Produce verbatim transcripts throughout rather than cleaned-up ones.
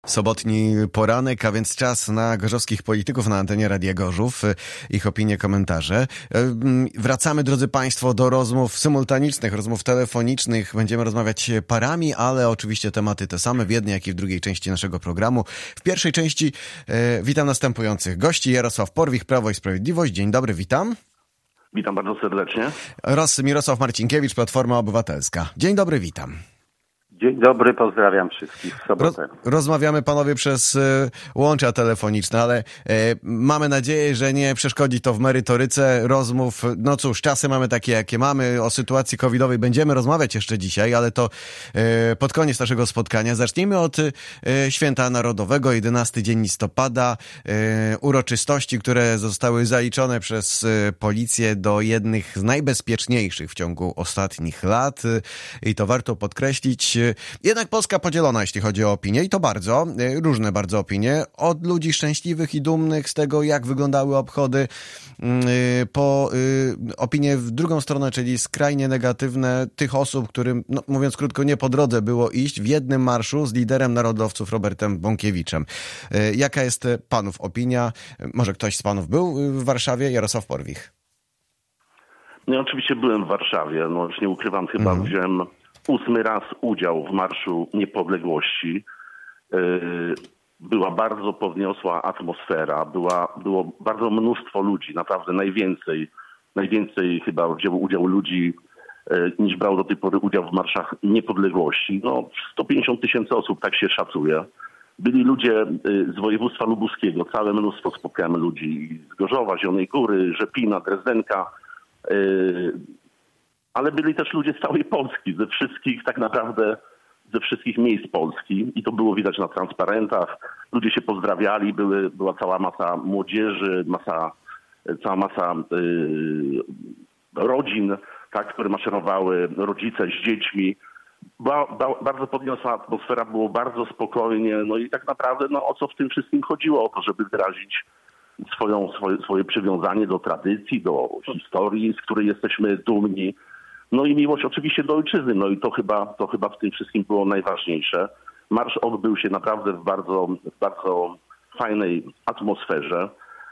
Sobotni poranek, a więc czas na gorzowskich polityków na antenie Radia Gorzów, ich opinie, komentarze. Wracamy, drodzy Państwo, do rozmów symultanicznych, rozmów telefonicznych. Będziemy rozmawiać parami, ale oczywiście tematy te same w jednej, jak i w drugiej części naszego programu. W pierwszej części e, witam następujących gości. Jarosław Porwich, Prawo i Sprawiedliwość. Dzień dobry, witam. Witam bardzo serdecznie. Oraz Mirosław Marcinkiewicz, Platforma Obywatelska. Dzień dobry, witam. Dzień dobry, pozdrawiam wszystkich w sobotę. Roz, rozmawiamy, panowie, przez y, łącza telefoniczne, ale y, mamy nadzieję, że nie przeszkodzi to w merytoryce rozmów. No cóż, czasy mamy takie, jakie mamy. O sytuacji covidowej będziemy rozmawiać jeszcze dzisiaj, ale to y, pod koniec naszego spotkania. Zacznijmy od y, Święta Narodowego, jedenasty dzień listopada. Y, uroczystości, które zostały zaliczone przez y, policję do jednych z najbezpieczniejszych w ciągu ostatnich lat. Y, I to warto podkreślić. Jednak Polska podzielona, jeśli chodzi o opinie, i to bardzo, różne bardzo opinie, od ludzi szczęśliwych i dumnych z tego, jak wyglądały obchody, po opinie w drugą stronę, czyli skrajnie negatywne tych osób, którym, no, mówiąc krótko, nie po drodze było iść w jednym marszu z liderem narodowców Robertem Bąkiewiczem. Jaka jest panów opinia? Może ktoś z panów był w Warszawie? Jarosław Porwich. No ja oczywiście byłem w Warszawie, no już nie ukrywam, chyba mhm. wziąłem ósmy raz udział w Marszu Niepodległości. Była bardzo podniosła atmosfera, była, było bardzo mnóstwo ludzi, naprawdę najwięcej, najwięcej chyba wzięło udział ludzi niż brał do tej pory udział w Marszach Niepodległości. No sto pięćdziesiąt tysięcy osób, tak się szacuje. Byli ludzie z województwa lubuskiego, całe mnóstwo spotkałem ludzi z Gorzowa, Zielonej Góry, Rzepina, Drezdenka. Ale byli też ludzie z całej Polski, ze wszystkich tak naprawdę, ze wszystkich miejsc Polski i to było widać na transparentach. Ludzie się pozdrawiali, były, była cała masa młodzieży, masa, cała masa yy, rodzin, tak, które maszerowały, rodzice z dziećmi. Była, była bardzo podniosła atmosfera, było bardzo spokojnie, no i tak naprawdę no, o co w tym wszystkim chodziło? O to, żeby wyrazić swoją, swoje, swoje przywiązanie do tradycji, do historii, z której jesteśmy dumni. No i miłość oczywiście do ojczyzny, no i to chyba, to chyba w tym wszystkim było najważniejsze. Marsz odbył się naprawdę w bardzo, w bardzo fajnej atmosferze.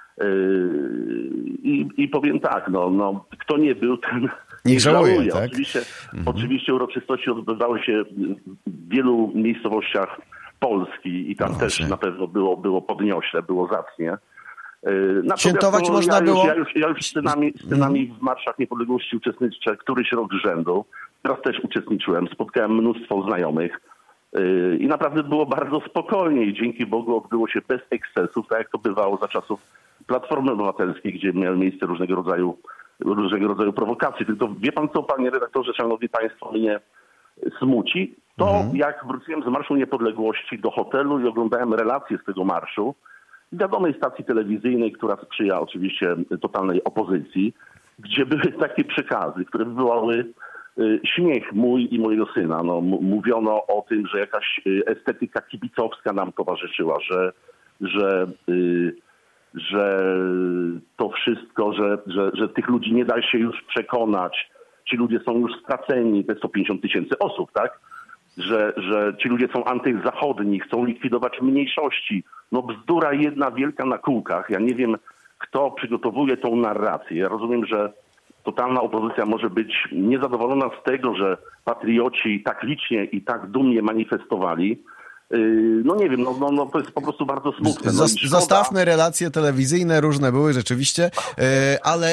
I, i powiem tak, no, no, kto nie był, ten nie żałuje. żałuje tak? Oczywiście, mhm. oczywiście uroczystości odbywały się w wielu miejscowościach Polski i tam no, też na pewno było, było podniośle, było zacnie. Natomiast Świętować no, można ja było... Już, ja już, ja już z synami, z synami w Marszach Niepodległości uczestniczę któryś rok z rzędu. Teraz też uczestniczyłem, spotkałem mnóstwo znajomych yy, i naprawdę było bardzo spokojnie i dzięki Bogu odbyło się bez ekscesów, tak jak to bywało za czasów Platformy Obywatelskiej, gdzie miały miejsce różnego rodzaju, różnego rodzaju prowokacje. Tylko wie pan co, panie redaktorze, szanowni państwo, mnie smuci? To mhm. jak wróciłem z Marszu Niepodległości do hotelu i oglądałem relacje z tego marszu, wiadomej stacji telewizyjnej, która sprzyja oczywiście totalnej opozycji, gdzie były takie przekazy, które wywołały y, śmiech mój i mojego syna. No, m- mówiono o tym, że jakaś y, estetyka kibicowska nam towarzyszyła, że, że, y, że to wszystko, że, że, że tych ludzi nie da się już przekonać. Ci ludzie są już straceni, te sto pięćdziesiąt tysięcy osób, tak? Że, że ci ludzie są antyzachodni, chcą likwidować mniejszości. No bzdura jedna wielka na kółkach. Ja nie wiem, kto przygotowuje tą narrację. Ja rozumiem, że totalna opozycja może być niezadowolona z tego, że patrioci tak licznie i tak dumnie manifestowali. No nie wiem, no, no, no to jest po prostu bardzo smutne. No Zostawmy relacje telewizyjne, różne były rzeczywiście, ale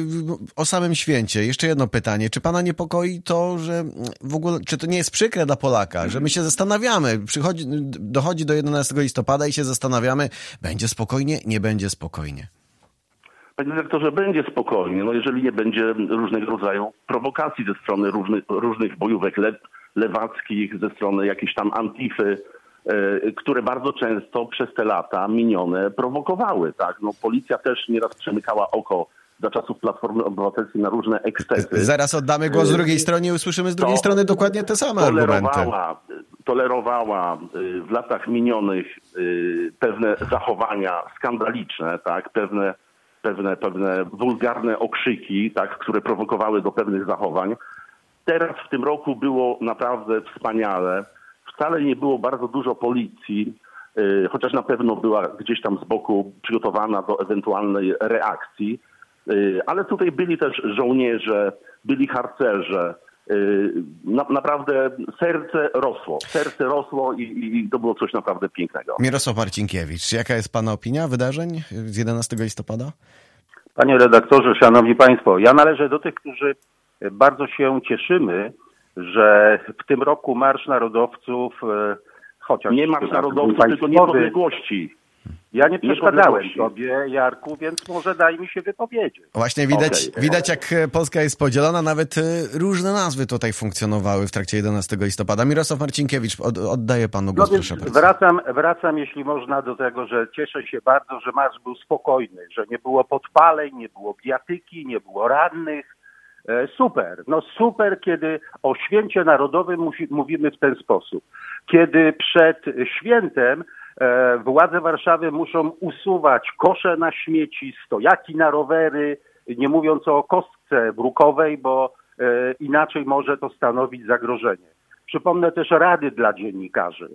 o samym święcie jeszcze jedno pytanie. Czy pana niepokoi to, że w ogóle, czy to nie jest przykre dla Polaka, że my się zastanawiamy, przychodzi, dochodzi do jedenastego listopada i się zastanawiamy, będzie spokojnie, nie będzie spokojnie? Panie dyrektorze, będzie spokojnie, no jeżeli nie będzie różnego rodzaju prowokacji ze strony różnych, różnych bojówek le, lewackich, ze strony jakiejś tam antify, które bardzo często przez te lata minione prowokowały, tak? No policja też nieraz przymykała oko za czasów Platformy Obywatelskiej na różne ekscesy. Zaraz oddamy głos z drugiej stronie i usłyszymy z drugiej to strony dokładnie te same argumenty. Tolerowała w latach minionych pewne zachowania skandaliczne, tak? Pewne, pewne, pewne wulgarne okrzyki, tak? Które prowokowały do pewnych zachowań. Teraz w tym roku było naprawdę wspaniale. Wcale nie było bardzo dużo policji. chociaż na pewno była gdzieś tam z boku przygotowana do ewentualnej reakcji. Ale tutaj byli też żołnierze, byli harcerze. Na, naprawdę serce rosło. Serce rosło i, i to było coś naprawdę pięknego. Mirosław Marcinkiewicz, jaka jest pana opinia wydarzeń z jedenastego listopada? Panie redaktorze, szanowni państwo, ja należę do tych, którzy bardzo się cieszymy, że w tym roku Marsz Narodowców, chociaż... Nie Marsz Narodowców, tylko niepodległości. Ja nie przeszkadzałem sobie, Jarku, więc może daj mi się wypowiedzieć. Właśnie widać, okay. widać jak Polska jest podzielona, nawet różne nazwy tutaj funkcjonowały w trakcie jedenastego listopada. Mirosław Marcinkiewicz, od, oddaję panu głos, no proszę bardzo. Wracam, wracam, jeśli można, do tego, że cieszę się bardzo, że marsz był spokojny, że nie było podpaleń, nie było bijatyki, nie było rannych. E, super, no super, kiedy o święcie narodowym musi, mówimy w ten sposób. Kiedy przed świętem władze Warszawy muszą usuwać kosze na śmieci, stojaki na rowery, nie mówiąc o kostce brukowej, bo e, inaczej może to stanowić zagrożenie. Przypomnę też rady dla dziennikarzy.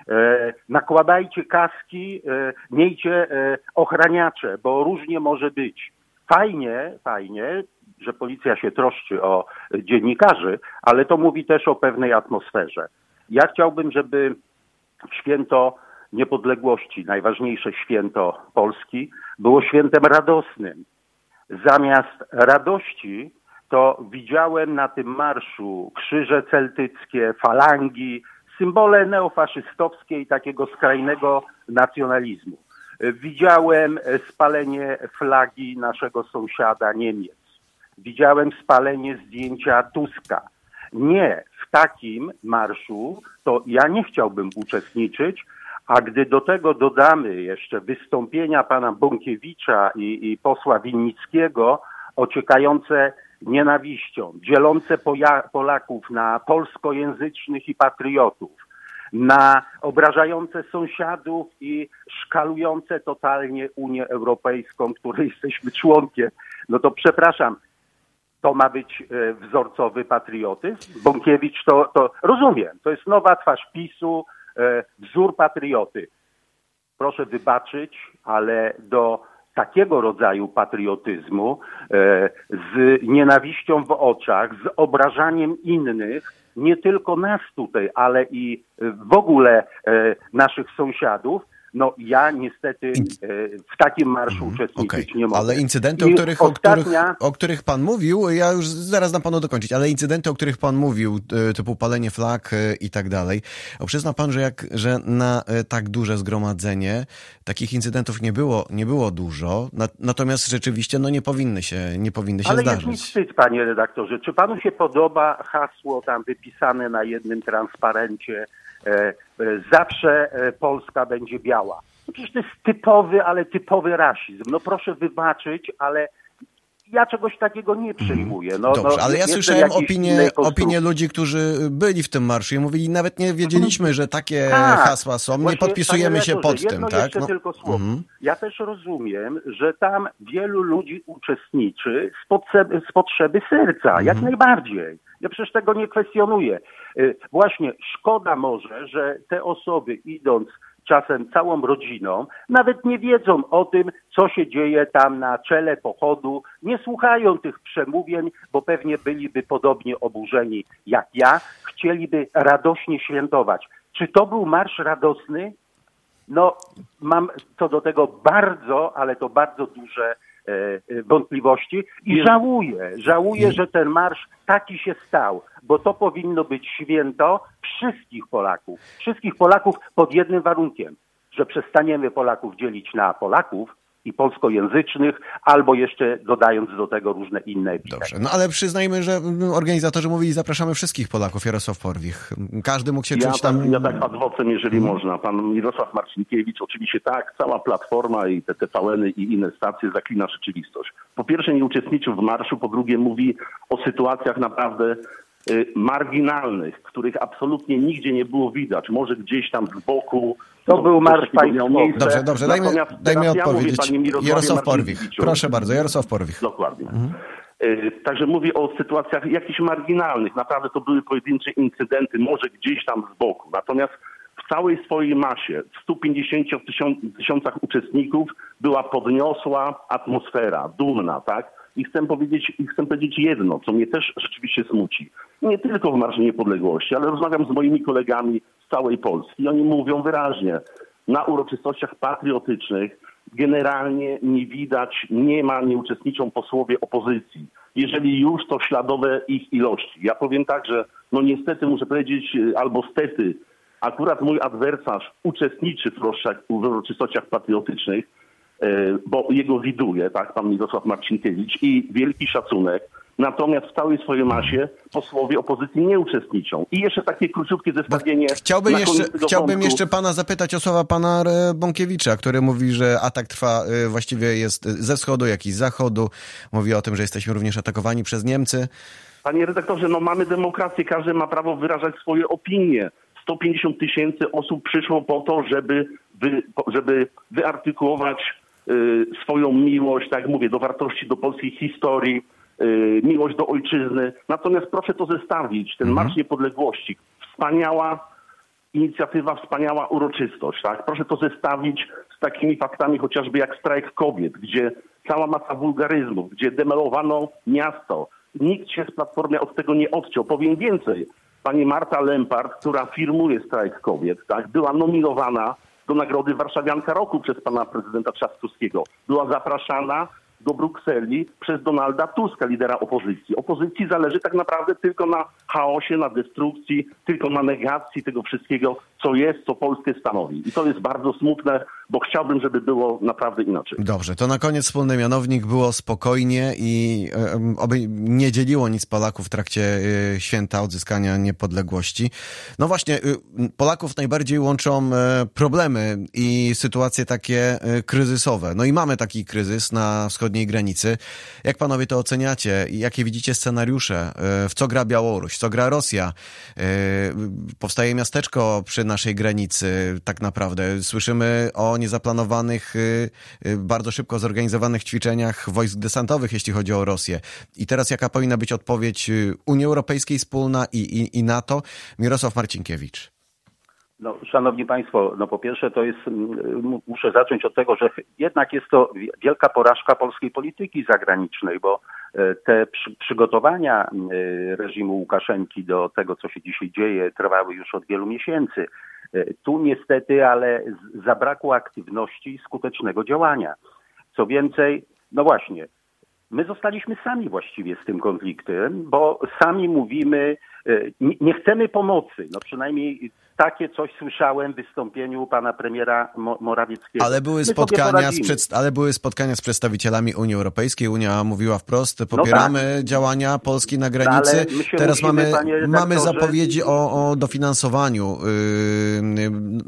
E, nakładajcie kaski, e, miejcie e, ochraniacze, bo różnie może być. Fajnie, fajnie, że policja się troszczy o dziennikarzy, ale to mówi też o pewnej atmosferze. Ja chciałbym, żeby święto niepodległości, najważniejsze święto Polski, było świętem radosnym. Zamiast radości to widziałem na tym marszu krzyże celtyckie, falangi, symbole neofaszystowskie i takiego skrajnego nacjonalizmu. Widziałem spalenie flagi naszego sąsiada Niemiec. Widziałem spalenie zdjęcia Tuska. Nie, w takim marszu to ja nie chciałbym uczestniczyć, a gdy do tego dodamy jeszcze wystąpienia pana Bąkiewicza i, i posła Winnickiego ociekające nienawiścią, dzielące poja- Polaków na polskojęzycznych i patriotów, na obrażające sąsiadów i szkalujące totalnie Unię Europejską, której jesteśmy członkiem, no to przepraszam, to ma być e, wzorcowy patriotyzm? Bąkiewicz to, to rozumiem, to jest nowa twarz PiSu, wzór patrioty. Proszę wybaczyć, ale do takiego rodzaju patriotyzmu z nienawiścią w oczach, z obrażaniem innych, nie tylko nas tutaj, ale i w ogóle naszych sąsiadów, no ja niestety w takim marszu uczestniczyć okay. nie mogę. Ale incydenty, o których, ostatnia... o, których, o których pan mówił, ja już zaraz dam panu dokończyć, ale incydenty, o których pan mówił, typu palenie flag i tak dalej, przyzna pan, że, jak, że na tak duże zgromadzenie takich incydentów nie było, nie było dużo, natomiast rzeczywiście no nie powinny się, nie powinny się ale zdarzyć. Ale jest mi wstyd, panie redaktorze. Czy panu się podoba hasło tam wypisane na jednym transparencie, zawsze Polska będzie biała? No przecież to jest typowy, ale typowy rasizm. No proszę wybaczyć, ale ja czegoś takiego nie przyjmuję. No, Dobrze, no, ale ja słyszałem opinię, opinię ludzi, którzy byli w tym marszu i mówili, nawet nie wiedzieliśmy, że takie tak, hasła są, nie podpisujemy się pod jedno tym. Jedno tak? jeszcze no. tylko słowo. Mhm. Ja też rozumiem, że tam wielu ludzi uczestniczy z, potrzeby, z potrzeby serca, mhm. jak najbardziej. Ja przecież tego nie kwestionuję. Właśnie szkoda może, że te osoby idąc czasem całą rodziną, nawet nie wiedzą o tym, co się dzieje tam na czele pochodu, nie słuchają tych przemówień, bo pewnie byliby podobnie oburzeni jak ja, chcieliby radośnie świętować. Czy to był marsz radosny? No, mam co do tego bardzo, ale to bardzo duże e, wątpliwości i żałuję, żałuję, że ten marsz taki się stał, bo to powinno być święto wszystkich Polaków. Wszystkich Polaków pod jednym warunkiem, że przestaniemy Polaków dzielić na Polaków i polskojęzycznych, albo jeszcze dodając do tego różne inne epitety. Dobrze, no ale przyznajmy, że organizatorzy mówili, zapraszamy wszystkich Polaków, Jarosław Porwich. Każdy mógł się ja czuć tam... Tak, ja tak ad vocem, jeżeli hmm. można. Pan Mirosław Marcinkiewicz, oczywiście tak, cała Platforma i te T V N-y i inne stacje zaklina rzeczywistość. Po pierwsze nie uczestniczył w marszu, po drugie mówi o sytuacjach naprawdę y, marginalnych, których absolutnie nigdzie nie było widać. Może gdzieś tam z boku... To no, był marsz państwowy. Dobrze, dobrze, dajmy, dajmy odpowiedzieć. Ja mówię, Jarosław Porwich. Proszę bardzo, Jarosław Porwich. Dokładnie. Mhm. Y, także mówię o sytuacjach jakichś marginalnych. Naprawdę to były pojedyncze incydenty, może gdzieś tam z boku. Natomiast w całej swojej masie, w stu pięćdziesięciu tysiącach uczestników była podniosła atmosfera, dumna, tak? I chcę powiedzieć, i chcę powiedzieć jedno, co mnie też rzeczywiście smuci. Nie tylko w Marszu Niepodległości, ale rozmawiam z moimi kolegami z całej Polski i oni mówią wyraźnie, na uroczystościach patriotycznych generalnie nie widać, nie ma, nie uczestniczą posłowie opozycji. Jeżeli już, to śladowe ich ilości. Ja powiem tak, że no niestety muszę powiedzieć, albo stety, akurat mój adwersarz uczestniczy w uroczystościach patriotycznych, bo jego widuje, tak, pan Mirosław Marcinkiewicz i wielki szacunek. Natomiast w całej swojej masie posłowie opozycji nie uczestniczą. I jeszcze takie króciutkie zestawienie. Chciałbym, jeszcze, chciałbym jeszcze pana zapytać o słowa pana Bąkiewicza, który mówi, że atak trwa właściwie jest ze wschodu, jak i z zachodu. Mówi o tym, że jesteśmy również atakowani przez Niemcy. Panie redaktorze, no mamy demokrację, każdy ma prawo wyrażać swoje opinie. sto pięćdziesiąt tysięcy osób przyszło po to, żeby, wy, żeby wyartykułować y, swoją miłość, tak jak mówię, do wartości, do polskiej historii, y, miłość do ojczyzny. Natomiast proszę to zestawić, ten Mhm. Marsz Niepodległości. Wspaniała inicjatywa, wspaniała uroczystość, tak? Proszę to zestawić z takimi faktami chociażby jak strajk kobiet, gdzie cała masa wulgaryzmów, gdzie demolowano miasto. Nikt się z Platformy od tego nie odciął. Powiem więcej. Pani Marta Lempart, która firmuje strajk kobiet, tak, była nominowana do Nagrody Warszawianka Roku przez pana prezydenta Trzaskowskiego. Była zapraszana do Brukseli przez Donalda Tuska, lidera opozycji. Opozycji zależy tak naprawdę tylko na chaosie, na destrukcji, tylko na negacji tego wszystkiego, co jest, co Polskę stanowi. I to jest bardzo smutne, bo chciałbym, żeby było naprawdę inaczej. Dobrze, to na koniec wspólny mianownik, było spokojnie i um, oby nie dzieliło nic Polaków w trakcie y, święta odzyskania niepodległości. No właśnie, y, Polaków najbardziej łączą y, problemy i sytuacje takie y, kryzysowe. No i mamy taki kryzys na wschodniej granicy. Jak panowie to oceniacie? Jakie widzicie scenariusze? Y, w co gra Białoruś? W co gra Rosja? Y, powstaje miasteczko przy naszej granicy tak naprawdę. Słyszymy o niezaplanowanych, bardzo szybko zorganizowanych ćwiczeniach wojsk desantowych, jeśli chodzi o Rosję. I teraz jaka powinna być odpowiedź Unii Europejskiej wspólna i, i, i NATO? Mirosław Marcinkiewicz. No, szanowni państwo, no po pierwsze to jest, muszę zacząć od tego, że jednak jest to wielka porażka polskiej polityki zagranicznej, bo te przy, przygotowania reżimu Łukaszenki do tego, co się dzisiaj dzieje, trwały już od wielu miesięcy. Tu niestety, ale zabrakło aktywności i skutecznego działania. Co więcej, no właśnie, my zostaliśmy sami właściwie z tym konfliktem, bo sami mówimy, nie chcemy pomocy, no przynajmniej takie coś słyszałem w wystąpieniu pana premiera Morawieckiego. Ale były, spotkania z przed, ale były spotkania z przedstawicielami Unii Europejskiej. Unia mówiła wprost, popieramy no tak. działania Polski na granicy. No teraz musimy, mamy, mamy zapowiedzi o, o dofinansowaniu yy,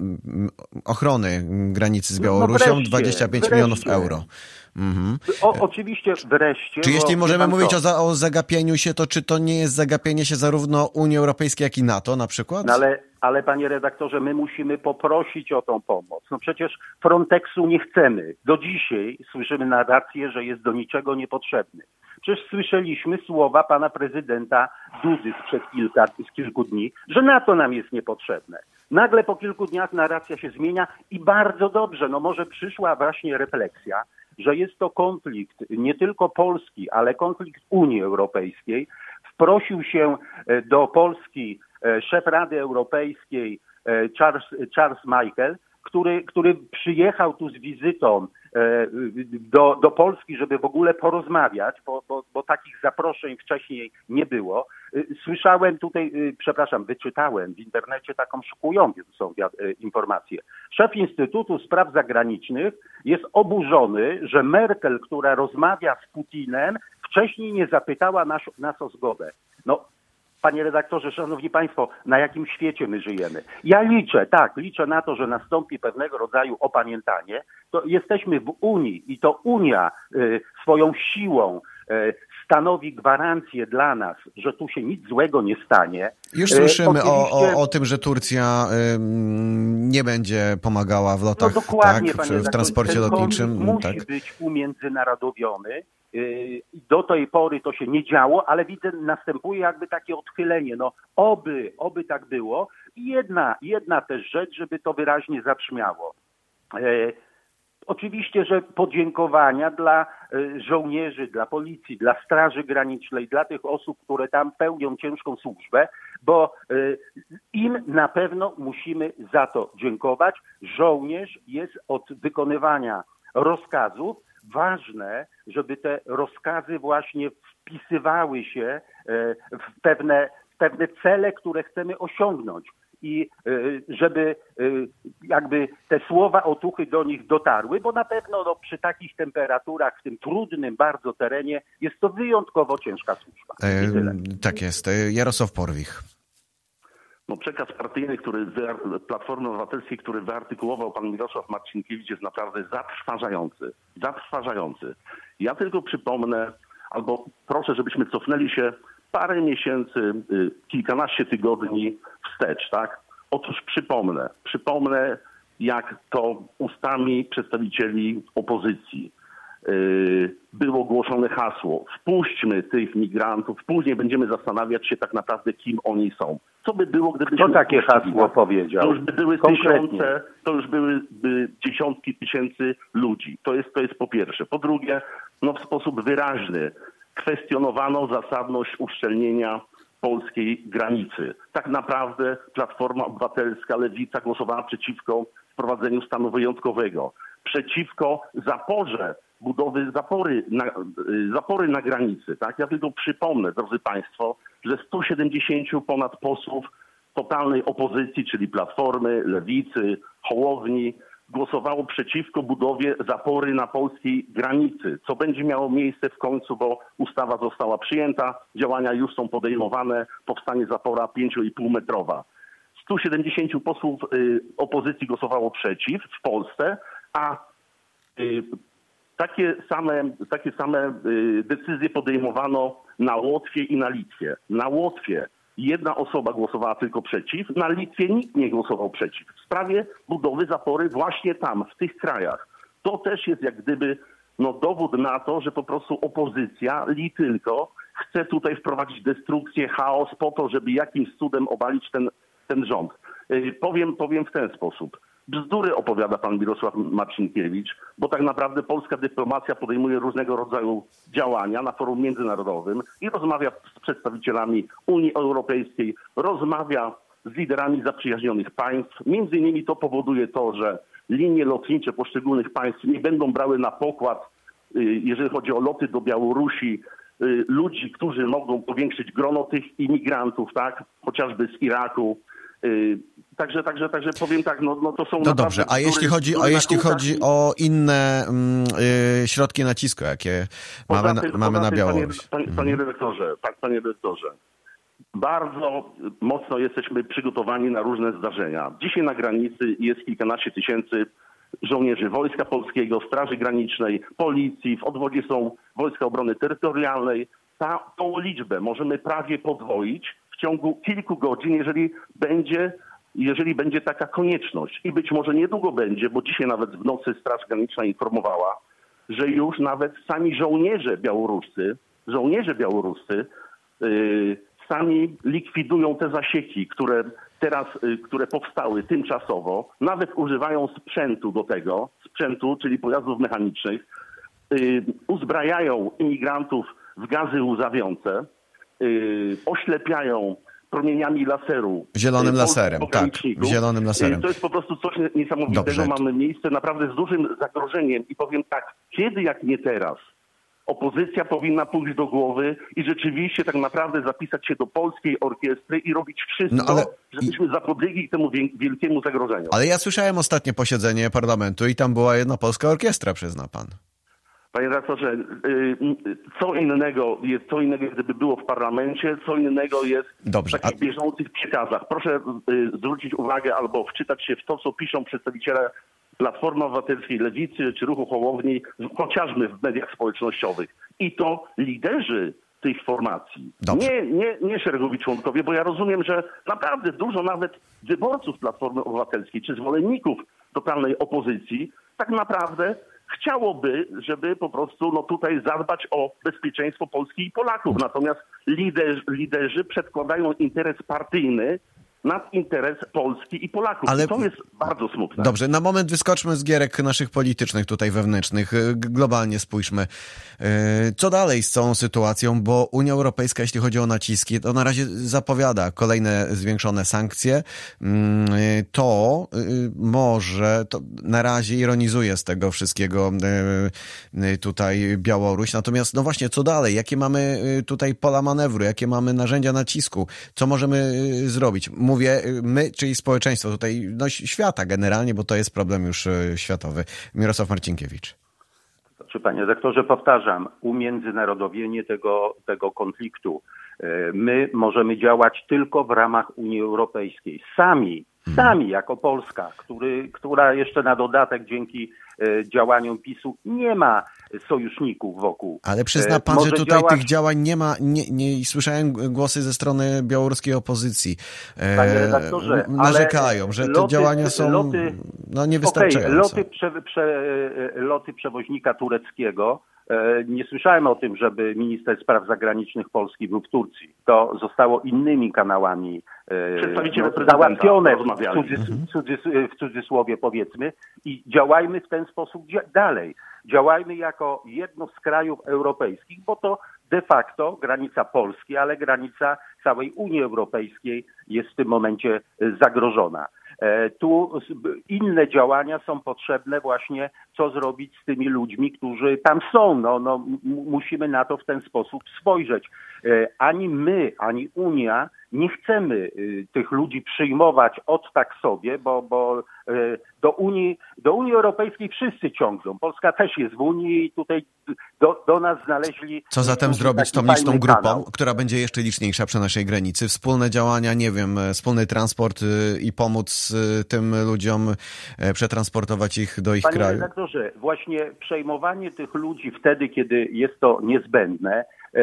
ochrony granicy z Białorusią, no wreszcie, dwadzieścia pięć wreszcie. milionów euro. Mhm. O, oczywiście wreszcie. Czy jeśli możemy mówić to... o, za, o zagapieniu się, to czy to nie jest zagapienie się zarówno Unii Europejskiej, jak i NATO na przykład? No ale, ale panie redaktorze, my musimy poprosić o tą pomoc. No przecież Frontexu nie chcemy. Do dzisiaj słyszymy narrację, że jest do niczego niepotrzebny. Przecież słyszeliśmy słowa pana prezydenta Dudy sprzed kilka, z kilku dni, że NATO nam jest niepotrzebne. Nagle po kilku dniach narracja się zmienia i bardzo dobrze, no może przyszła właśnie refleksja, że jest to konflikt nie tylko Polski, ale konflikt Unii Europejskiej. Wprosił się do Polski szef Rady Europejskiej Charles, Charles Michel, który, który przyjechał tu z wizytą do, do Polski, żeby w ogóle porozmawiać, bo, bo, bo takich zaproszeń wcześniej nie było. Słyszałem tutaj, przepraszam, wyczytałem w internecie taką szokującą informację. Szef Instytutu Spraw Zagranicznych jest oburzony, że Merkel, która rozmawia z Putinem, wcześniej nie zapytała nas, nas o zgodę. No, panie redaktorze, szanowni państwo, na jakim świecie my żyjemy? Ja liczę, tak, liczę na to, że nastąpi pewnego rodzaju opamiętanie. To jesteśmy w Unii i to Unia y, swoją siłą y, stanowi gwarancję dla nas, że tu się nic złego nie stanie. Już słyszymy o, o, o tym, że Turcja y, nie będzie pomagała w lotach, no dokładnie, tak, panie w, w transporcie ten lotniczym. Musi tak. być umiędzynarodowiony do tej pory to się nie działo, ale widzę, następuje jakby takie odchylenie. No oby, oby tak było. I jedna, jedna też rzecz, żeby to wyraźnie zabrzmiało. Oczywiście, że podziękowania dla żołnierzy, dla policji, dla Straży Granicznej, dla tych osób, które tam pełnią ciężką służbę, bo im na pewno musimy za to dziękować. Żołnierz jest od wykonywania rozkazów. Ważne, żeby te rozkazy właśnie wpisywały się w pewne, w pewne cele, które chcemy osiągnąć. I żeby jakby te słowa otuchy do nich dotarły, bo na pewno no, przy takich temperaturach, w tym trudnym bardzo terenie, jest to wyjątkowo ciężka służba. E, tak jest. Jarosław Porwich. No, przekaz partyjny, który Platformy Obywatelskiej, który wyartykułował pan Mirosław Marcinkiewicz, jest naprawdę zatrważający. Zatrważający. Ja tylko przypomnę, albo proszę, żebyśmy cofnęli się parę miesięcy, kilkanaście tygodni wstecz, tak? Otóż przypomnę, przypomnę, jak to ustami przedstawicieli opozycji było głoszone hasło: wpuśćmy tych migrantów, później będziemy zastanawiać się tak naprawdę, kim oni są. Co by było, gdybyśmy... Kto takie hasło powiedział? To już by były tysiące, to już byłyby dziesiątki tysięcy ludzi. To jest, to jest po pierwsze. Po drugie, no w sposób wyraźny kwestionowano zasadność uszczelnienia polskiej granicy. Tak naprawdę Platforma Obywatelska, Lewica głosowała przeciwko wprowadzeniu stanu wyjątkowego, przeciwko zaporze, budowy zapory na, zapory na granicy. Tak? Ja tylko przypomnę, drodzy Państwo, że sto siedemdziesięciu ponad posłów totalnej opozycji, czyli Platformy, Lewicy, Hołowni, głosowało przeciwko budowie zapory na polskiej granicy, co będzie miało miejsce w końcu, bo ustawa została przyjęta, działania już są podejmowane, powstanie zapora pięć i pół metrowa. sto siedemdziesięciu posłów y, opozycji głosowało przeciw w Polsce, a y, takie same, takie same y, decyzje podejmowano na Łotwie i na Litwie. Na Łotwie jedna osoba głosowała tylko przeciw, na Litwie nikt nie głosował przeciw. W sprawie budowy zapory właśnie tam, w tych krajach. To też jest jak gdyby no, dowód na to, że po prostu opozycja li tylko chce tutaj wprowadzić destrukcję, chaos po to, żeby jakimś cudem obalić ten, ten rząd. Yy, powiem, powiem w ten sposób. Bzdury opowiada pan Mirosław Marcinkiewicz, bo tak naprawdę polska dyplomacja podejmuje różnego rodzaju działania na forum międzynarodowym i rozmawia z przedstawicielami Unii Europejskiej, rozmawia z liderami zaprzyjaźnionych państw. Między innymi to powoduje to, że linie lotnicze poszczególnych państw nie będą brały na pokład, jeżeli chodzi o loty do Białorusi, ludzi, którzy mogą powiększyć grono tych imigrantów, tak, chociażby z Iraku. Także, także, także powiem tak, no, no to są... No dobrze, a jeśli chodzi, a jeśli chodzi o inne mm, y, środki nacisku, jakie mamy, tym, mamy na tym, Białoruś? Panie, panie, panie redaktorze, panie redaktorze, bardzo mocno jesteśmy przygotowani na różne zdarzenia. Dzisiaj na granicy jest kilkanaście tysięcy żołnierzy Wojska Polskiego, Straży Granicznej, Policji, w odwodzie są Wojska Obrony Terytorialnej. Ta, tą liczbę możemy prawie podwoić w ciągu kilku godzin, jeżeli będzie, jeżeli będzie taka konieczność. I być może niedługo będzie, bo dzisiaj nawet w nocy Straż Graniczna informowała, że już nawet sami żołnierze białoruscy, żołnierze białoruscy yy, sami likwidują te zasieki, które teraz, yy, które powstały tymczasowo, nawet używają sprzętu do tego, sprzętu, czyli pojazdów mechanicznych, yy, uzbrajają imigrantów w gazy łzawiące, Yy, oślepiają promieniami laseru. Zielonym yy, laserem, tak. Zielonym laserem. Yy, to jest po prostu coś niesamowitego. Dobrze. Mamy miejsce naprawdę z dużym zagrożeniem i powiem tak, kiedy jak nie teraz opozycja powinna pójść do głowy i rzeczywiście tak naprawdę zapisać się do polskiej orkiestry i robić wszystko, no ale... żebyśmy zapobiegli temu wielkiemu zagrożeniu. Ale ja słyszałem ostatnie posiedzenie parlamentu i tam była jedna polska orkiestra, przyzna pan. Panie redaktorze, co innego jest, co innego gdyby było w parlamencie, co innego jest Dobrze, w takich a... bieżących przekazach. Proszę zwrócić uwagę albo wczytać się w to, co piszą przedstawiciele Platformy Obywatelskiej, Lewicy czy Ruchu Hołowni, chociażby w mediach społecznościowych. I to liderzy tych formacji, nie, nie, nie szeregowi członkowie, bo ja rozumiem, że naprawdę dużo nawet wyborców Platformy Obywatelskiej czy zwolenników totalnej opozycji tak naprawdę chciałoby, żeby po prostu no, tutaj zadbać o bezpieczeństwo Polski i Polaków. Natomiast liderzy, liderzy przedkładają interes partyjny nad interes Polski i Polaków. Ale... I to jest bardzo smutne. Dobrze, na moment wyskoczmy z gierek naszych politycznych tutaj wewnętrznych. Globalnie spójrzmy. Co dalej z całą sytuacją, bo Unia Europejska, jeśli chodzi o naciski, to na razie zapowiada kolejne zwiększone sankcje. To może, to na razie ironizuje z tego wszystkiego tutaj Białoruś. Natomiast no właśnie, co dalej? Jakie mamy tutaj pola manewru? Jakie mamy narzędzia nacisku? Co możemy zrobić? Mówię my, czyli społeczeństwo tutaj, no świata generalnie, bo to jest problem już światowy. Mirosław Marcinkiewicz. Znaczy, panie redaktorze, powtarzam, umiędzynarodowienie tego, tego konfliktu. My możemy działać tylko w ramach Unii Europejskiej. Sami, sami jako Polska, który, która jeszcze na dodatek dzięki działaniom PiSu nie ma sojuszników wokół. Ale przyzna pan, Może że tutaj działać... tych działań nie ma, nie, nie słyszałem głosy ze strony białoruskiej opozycji. Panie redaktorze, e, narzekają, że te działania są loty, no, niewystarczające. Okay, loty, prze, prze, loty przewoźnika tureckiego. Nie słyszałem o tym, żeby minister spraw zagranicznych Polski był w Turcji. To zostało innymi kanałami no, załatwione w, cudzys cudzys w cudzysłowie powiedzmy i działajmy w ten sposób dalej. Działajmy jako jedno z krajów europejskich, bo to de facto granica Polski, ale granica całej Unii Europejskiej jest w tym momencie zagrożona. Tu inne działania są potrzebne właśnie, co zrobić z tymi ludźmi, którzy tam są. No, no, musimy na to w ten sposób spojrzeć. Ani my, ani Unia nie chcemy tych ludzi przyjmować od tak sobie, bo, bo do Unii, do Unii Europejskiej wszyscy ciągną. Polska też jest w Unii i tutaj do, do nas znaleźli... Co zatem zrobić z tą liczną grupą, kanał. która będzie jeszcze liczniejsza przy naszej granicy? Wspólne działania, nie wiem, wspólny transport i pomóc tym ludziom przetransportować ich do ich Panie kraju? Panie redaktorze, właśnie przejmowanie tych ludzi wtedy, kiedy jest to niezbędne,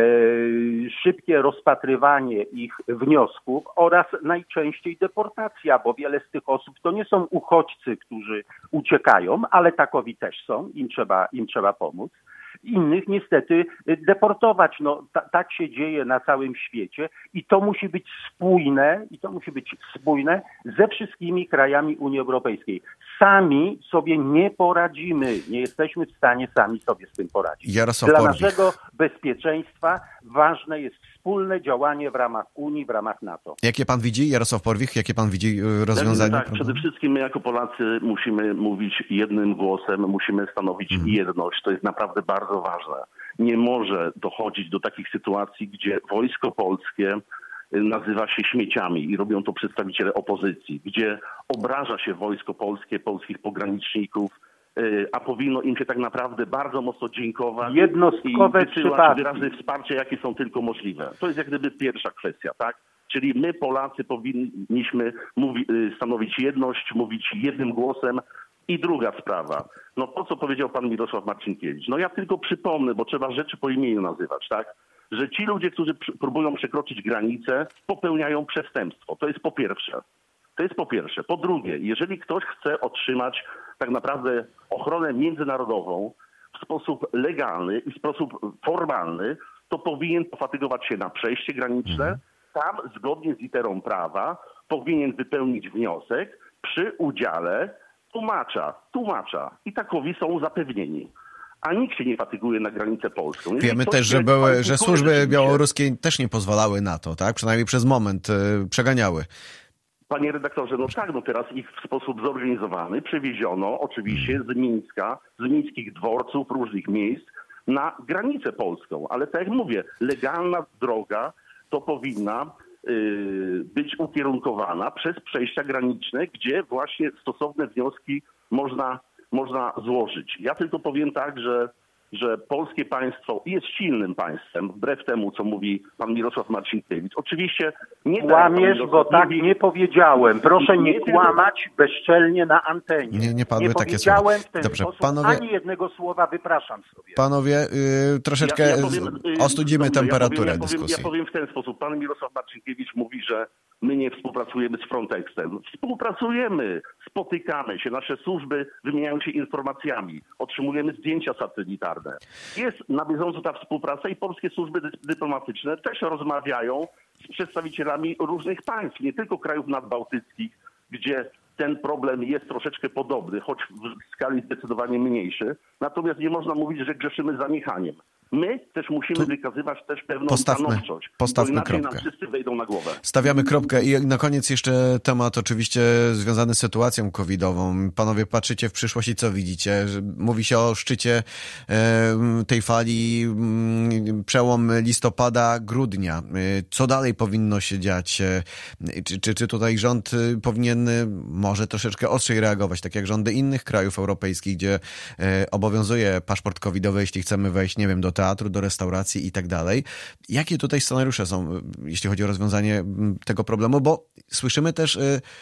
szybkie rozpatrywanie ich wniosków oraz najczęściej deportacja, bo wiele z tych osób to nie są uchodźcy, którzy uciekają, ale takowi też są, im trzeba, im trzeba pomóc. Innych niestety deportować. No, ta, tak się dzieje na całym świecie i to musi być spójne, i to musi być spójne ze wszystkimi krajami Unii Europejskiej. Sami sobie nie poradzimy, nie jesteśmy w stanie sami sobie z tym poradzić. Jarosław Dla Porwich. naszego bezpieczeństwa ważne jest wspólne działanie w ramach Unii, w ramach NATO. Jakie pan widzi, Jarosław Porwich, jakie pan widzi rozwiązania? Tak, przede wszystkim my jako Polacy musimy mówić jednym głosem, musimy stanowić hmm. jedność. To jest naprawdę bardzo ważne. Nie może dochodzić do takich sytuacji, gdzie wojsko polskie nazywa się śmieciami i robią to przedstawiciele opozycji, gdzie obraża się wojsko polskie, polskich pograniczników, a powinno im się tak naprawdę bardzo mocno dziękować jednostkowe i wysyłać wyrazy wsparcia, jakie są tylko możliwe. To jest jak gdyby pierwsza kwestia, tak? Czyli my, Polacy, powinniśmy mówi, stanowić jedność, mówić jednym głosem. I druga sprawa, no to, co powiedział pan Mirosław Marcinkiewicz. No ja tylko przypomnę, bo trzeba rzeczy po imieniu nazywać, tak? Że ci ludzie, którzy próbują przekroczyć granicę, popełniają przestępstwo. To jest po pierwsze. To jest po pierwsze. Po drugie, jeżeli ktoś chce otrzymać tak naprawdę ochronę międzynarodową w sposób legalny i w sposób formalny, to powinien pofatygować się na przejście graniczne. Tam, zgodnie z literą prawa, powinien wypełnić wniosek przy udziale tłumacza, tłumacza. I takowi są zapewnieni. A nikt się nie fatyguje na granicę polską. Jeżeli Wiemy też, że, były, że służby białoruskie też nie pozwalały na to, tak? Przynajmniej przez moment yy, przeganiały. Panie redaktorze, no tak, no teraz ich w sposób zorganizowany przewieziono oczywiście z Mińska, z mińskich dworców, różnych miejsc na granicę polską. Ale tak jak mówię, legalna droga to powinna yy, być ukierunkowana przez przejścia graniczne, gdzie właśnie stosowne wnioski można, można złożyć. Ja tylko powiem tak, że że polskie państwo jest silnym państwem, wbrew temu, co mówi pan Mirosław Marcinkiewicz. Oczywiście nie kłamiesz, tak, bo tak nie powiedziałem. Proszę nie, nie kłamać bezczelnie na antenie. Nie, nie padły nie takie słowa. powiedziałem w ten Dobrze, sposób panowie, ani jednego słowa, wypraszam sobie. Panowie, yy, troszeczkę ja, ja powiem, yy, ostudzimy dobrze, temperaturę ja powiem, dyskusji. Ja powiem w ten sposób. Pan Mirosław Marcinkiewicz mówi, że my nie współpracujemy z Frontexem. Współpracujemy, spotykamy się, nasze służby wymieniają się informacjami, otrzymujemy zdjęcia satelitarne. Jest na bieżąco ta współpraca i polskie służby dyplomatyczne też rozmawiają z przedstawicielami różnych państw, nie tylko krajów nadbałtyckich, gdzie ten problem jest troszeczkę podobny, choć w skali zdecydowanie mniejszy. Natomiast nie można mówić, że grzeszymy zaniechaniem. My też musimy tu wykazywać też pewną postawmy, stanowczość. Postawmy bo inaczej kropkę. nam wszyscy wejdą na głowę. Stawiamy kropkę i na koniec jeszcze temat oczywiście związany z sytuacją covidową. Panowie, patrzycie w przyszłość i co widzicie? Mówi się o szczycie tej fali przełom listopada, grudnia. Co dalej powinno się dziać? Czy, czy, czy tutaj rząd powinien może troszeczkę ostrzej reagować, tak jak rządy innych krajów europejskich, gdzie obowiązuje paszport covidowy, jeśli chcemy wejść, nie wiem, do teatru, do restauracji i tak dalej. Jakie tutaj scenariusze są, jeśli chodzi o rozwiązanie tego problemu? Bo słyszymy też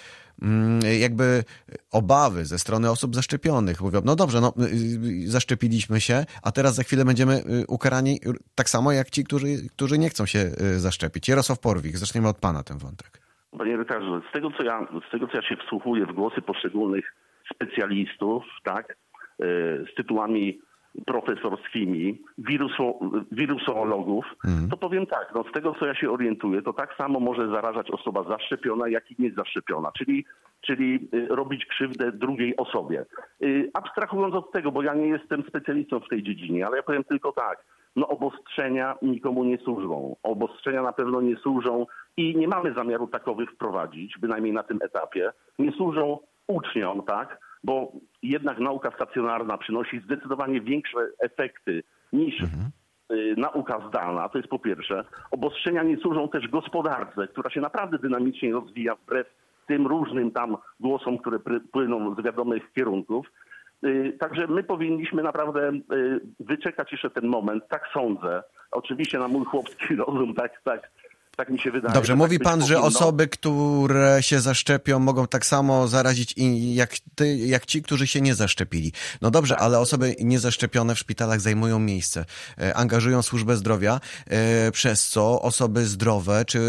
jakby obawy ze strony osób zaszczepionych. Mówią, no dobrze, no zaszczepiliśmy się, a teraz za chwilę będziemy ukarani tak samo jak ci, którzy, którzy nie chcą się zaszczepić. Jarosław Porwich, zaczniemy od pana ten wątek. Panie redaktorze, z tego co ja, z tego co ja się wsłuchuję w głosy poszczególnych specjalistów, tak, z tytułami profesorskimi, wiruso, wirusologów, mm. to powiem tak, no z tego co ja się orientuję, to tak samo może zarażać osoba zaszczepiona, jak i niezaszczepiona, czyli, czyli robić krzywdę drugiej osobie. Abstrahując od tego, bo ja nie jestem specjalistą w tej dziedzinie, ale ja powiem tylko tak, no obostrzenia nikomu nie służą. Obostrzenia na pewno nie służą i nie mamy zamiaru takowych wprowadzić, bynajmniej na tym etapie. Nie służą uczniom, tak? Bo jednak nauka stacjonarna przynosi zdecydowanie większe efekty niż mhm. y, nauka zdalna, to jest po pierwsze. Obostrzenia nie służą też gospodarce, która się naprawdę dynamicznie rozwija wbrew tym różnym tam głosom, które płyną z wiadomych kierunków. Y, także my powinniśmy naprawdę y, wyczekać jeszcze ten moment, tak sądzę. Oczywiście na mój chłopski rozum, tak, tak. Tak mi się wydaje. Dobrze, mówi tak pan, że powinno. osoby, które się zaszczepią, mogą tak samo zarazić i jak, ty, jak ci, którzy się nie zaszczepili. No dobrze, ale osoby niezaszczepione w szpitalach zajmują miejsce, e, angażują służbę zdrowia, e, przez co osoby zdrowe, czy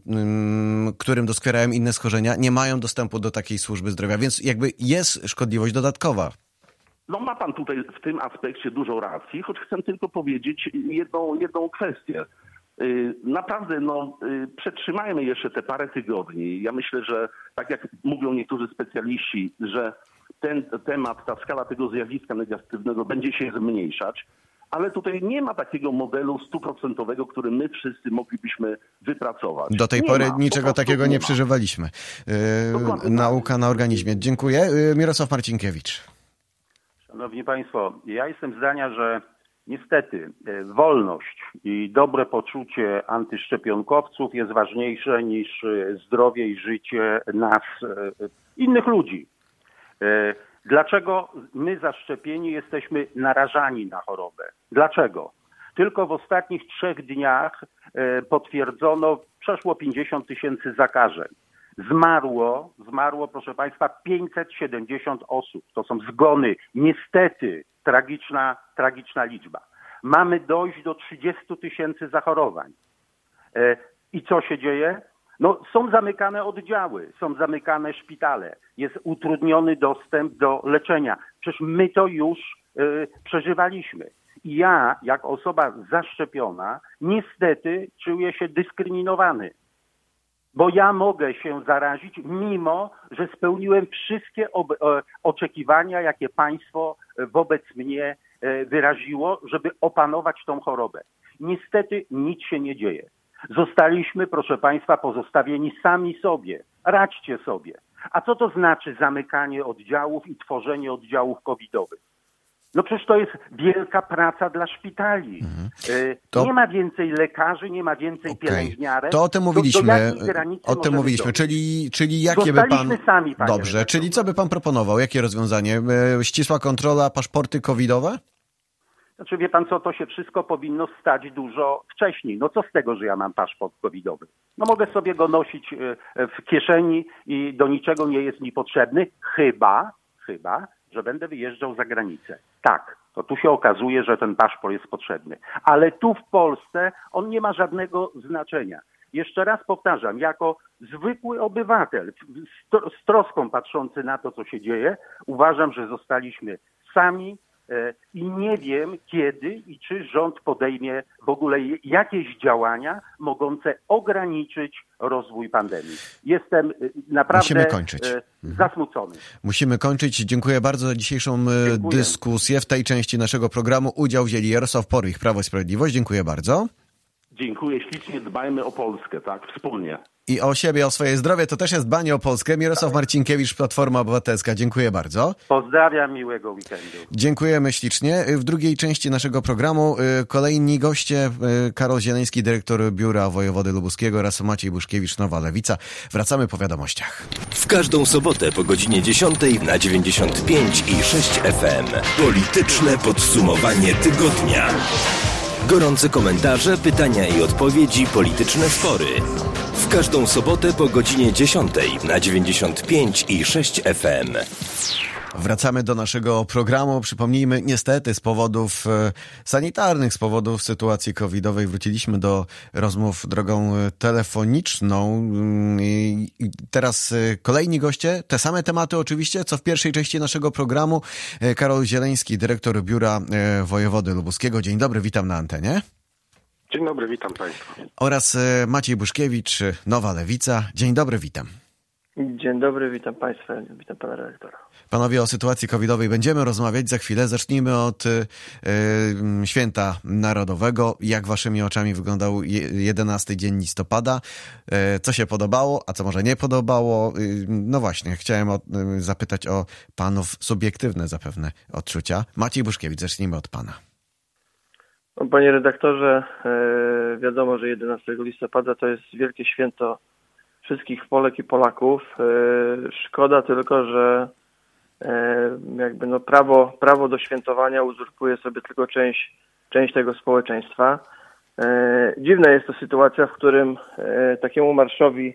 m, którym doskwierają inne schorzenia, nie mają dostępu do takiej służby zdrowia, więc jakby jest szkodliwość dodatkowa. No ma pan tutaj w tym aspekcie dużo racji, choć chcę tylko powiedzieć jedną, jedną kwestię. Naprawdę, no, przetrzymajmy jeszcze te parę tygodni. Ja myślę, że tak jak mówią niektórzy specjaliści, że ten temat, ta skala tego zjawiska negatywnego będzie się zmniejszać, ale tutaj nie ma takiego modelu stuprocentowego, który my wszyscy moglibyśmy wypracować. Do tej nie pory ma, niczego takiego nie, nie przeżywaliśmy. Yy, nauka na organizmie. Dziękuję. Yy, Mirosław Marcinkiewicz. Szanowni Państwo, ja jestem zdania, że niestety wolność i dobre poczucie antyszczepionkowców jest ważniejsze niż zdrowie i życie nas, innych ludzi. Dlaczego my zaszczepieni jesteśmy narażani na chorobę? Dlaczego? Tylko w ostatnich trzech dniach potwierdzono przeszło pięćdziesiąt tysięcy zakażeń. Zmarło, zmarło, proszę Państwa, pięćset siedemdziesiąt osób. To są zgony. Niestety tragiczna, tragiczna liczba. Mamy dojść do trzydziestu tysięcy zachorowań. E, I co się dzieje? No, są zamykane oddziały, są zamykane szpitale, jest utrudniony dostęp do leczenia. Przecież my to już e, przeżywaliśmy. I ja, jak osoba zaszczepiona, niestety czuję się dyskryminowany. Bo ja mogę się zarazić, mimo że spełniłem wszystkie ob- oczekiwania, jakie państwo wobec mnie wyraziło, żeby opanować tą chorobę. Niestety nic się nie dzieje. Zostaliśmy, proszę Państwa, pozostawieni sami sobie. Radźcie sobie. A co to znaczy zamykanie oddziałów i tworzenie oddziałów covidowych? No przecież to jest wielka praca dla szpitali. Mhm. To... Nie ma więcej lekarzy, nie ma więcej okay. pielęgniarek. To o tym mówiliśmy. Do, do o tym mówiliśmy. Czyli, czyli jakie by pan... sami, panie Dobrze, redaktorze. Czyli co by pan proponował? Jakie rozwiązanie? Ścisła kontrola, paszporty covidowe? Znaczy wie pan co, to się wszystko powinno stać dużo wcześniej. No co z tego, że ja mam paszport covidowy? No mogę sobie go nosić w kieszeni i do niczego nie jest mi potrzebny, chyba, chyba, że będę wyjeżdżał za granicę. Tak, to tu się okazuje, że ten paszport jest potrzebny. Ale tu w Polsce on nie ma żadnego znaczenia. Jeszcze raz powtarzam, jako zwykły obywatel, z troską patrzący na to, co się dzieje, uważam, że zostaliśmy sami i nie wiem, kiedy i czy rząd podejmie w ogóle jakieś działania mogące ograniczyć rozwój pandemii. Jestem naprawdę Musimy kończyć. zasmucony. Musimy kończyć. Dziękuję bardzo za dzisiejszą Dziękuję. dyskusję. W tej części naszego programu udział wzięli Jarosław Porwich, Prawo i Sprawiedliwość. Dziękuję bardzo. Dziękuję ślicznie. Dbajmy o Polskę, tak? Wspólnie. I o siebie, o swoje zdrowie. To też jest dbanie o Polskę. Mirosław Marcinkiewicz, Platforma Obywatelska. Dziękuję bardzo. Pozdrawiam, miłego weekendu. Dziękujemy ślicznie. W drugiej części naszego programu kolejni goście. Karol Zieleński, dyrektor Biura Wojewody Lubuskiego oraz Maciej Buszkiewicz, Nowa Lewica. Wracamy po wiadomościach. W każdą sobotę po godzinie dziesiątej na dziewięćdziesiąt pięć i sześć F M. Polityczne podsumowanie tygodnia. Gorące komentarze, pytania i odpowiedzi, polityczne spory. W każdą sobotę po godzinie dziesiątej na dziewięćdziesiąt pięć i sześć F M. Wracamy do naszego programu. Przypomnijmy, niestety z powodów sanitarnych, z powodów sytuacji covidowej wróciliśmy do rozmów drogą telefoniczną. I teraz kolejni goście, te same tematy oczywiście, co w pierwszej części naszego programu. Karol Zieleński, dyrektor Biura Wojewody Lubuskiego. Dzień dobry, witam na antenie. Dzień dobry, witam Państwa. Oraz Maciej Buszkiewicz, Nowa Lewica. Dzień dobry, witam. Dzień dobry, witam Państwa, witam Pana redaktora. Panowie, o sytuacji covidowej będziemy rozmawiać za chwilę. Zacznijmy od y, y, Święta Narodowego. Jak waszymi oczami wyglądał jedenasty dzień listopada? Y, co się podobało, a co może nie podobało? Y, no właśnie, chciałem o, y, zapytać o panów subiektywne zapewne odczucia. Maciej Buszkiewicz, zacznijmy od pana. Panie redaktorze, y, wiadomo, że jedenastego listopada to jest wielkie święto wszystkich Polek i Polaków. Szkoda tylko, że jakby no prawo, prawo do świętowania uzurpuje sobie tylko część, część tego społeczeństwa. Dziwna jest to sytuacja, w którym takiemu marszowi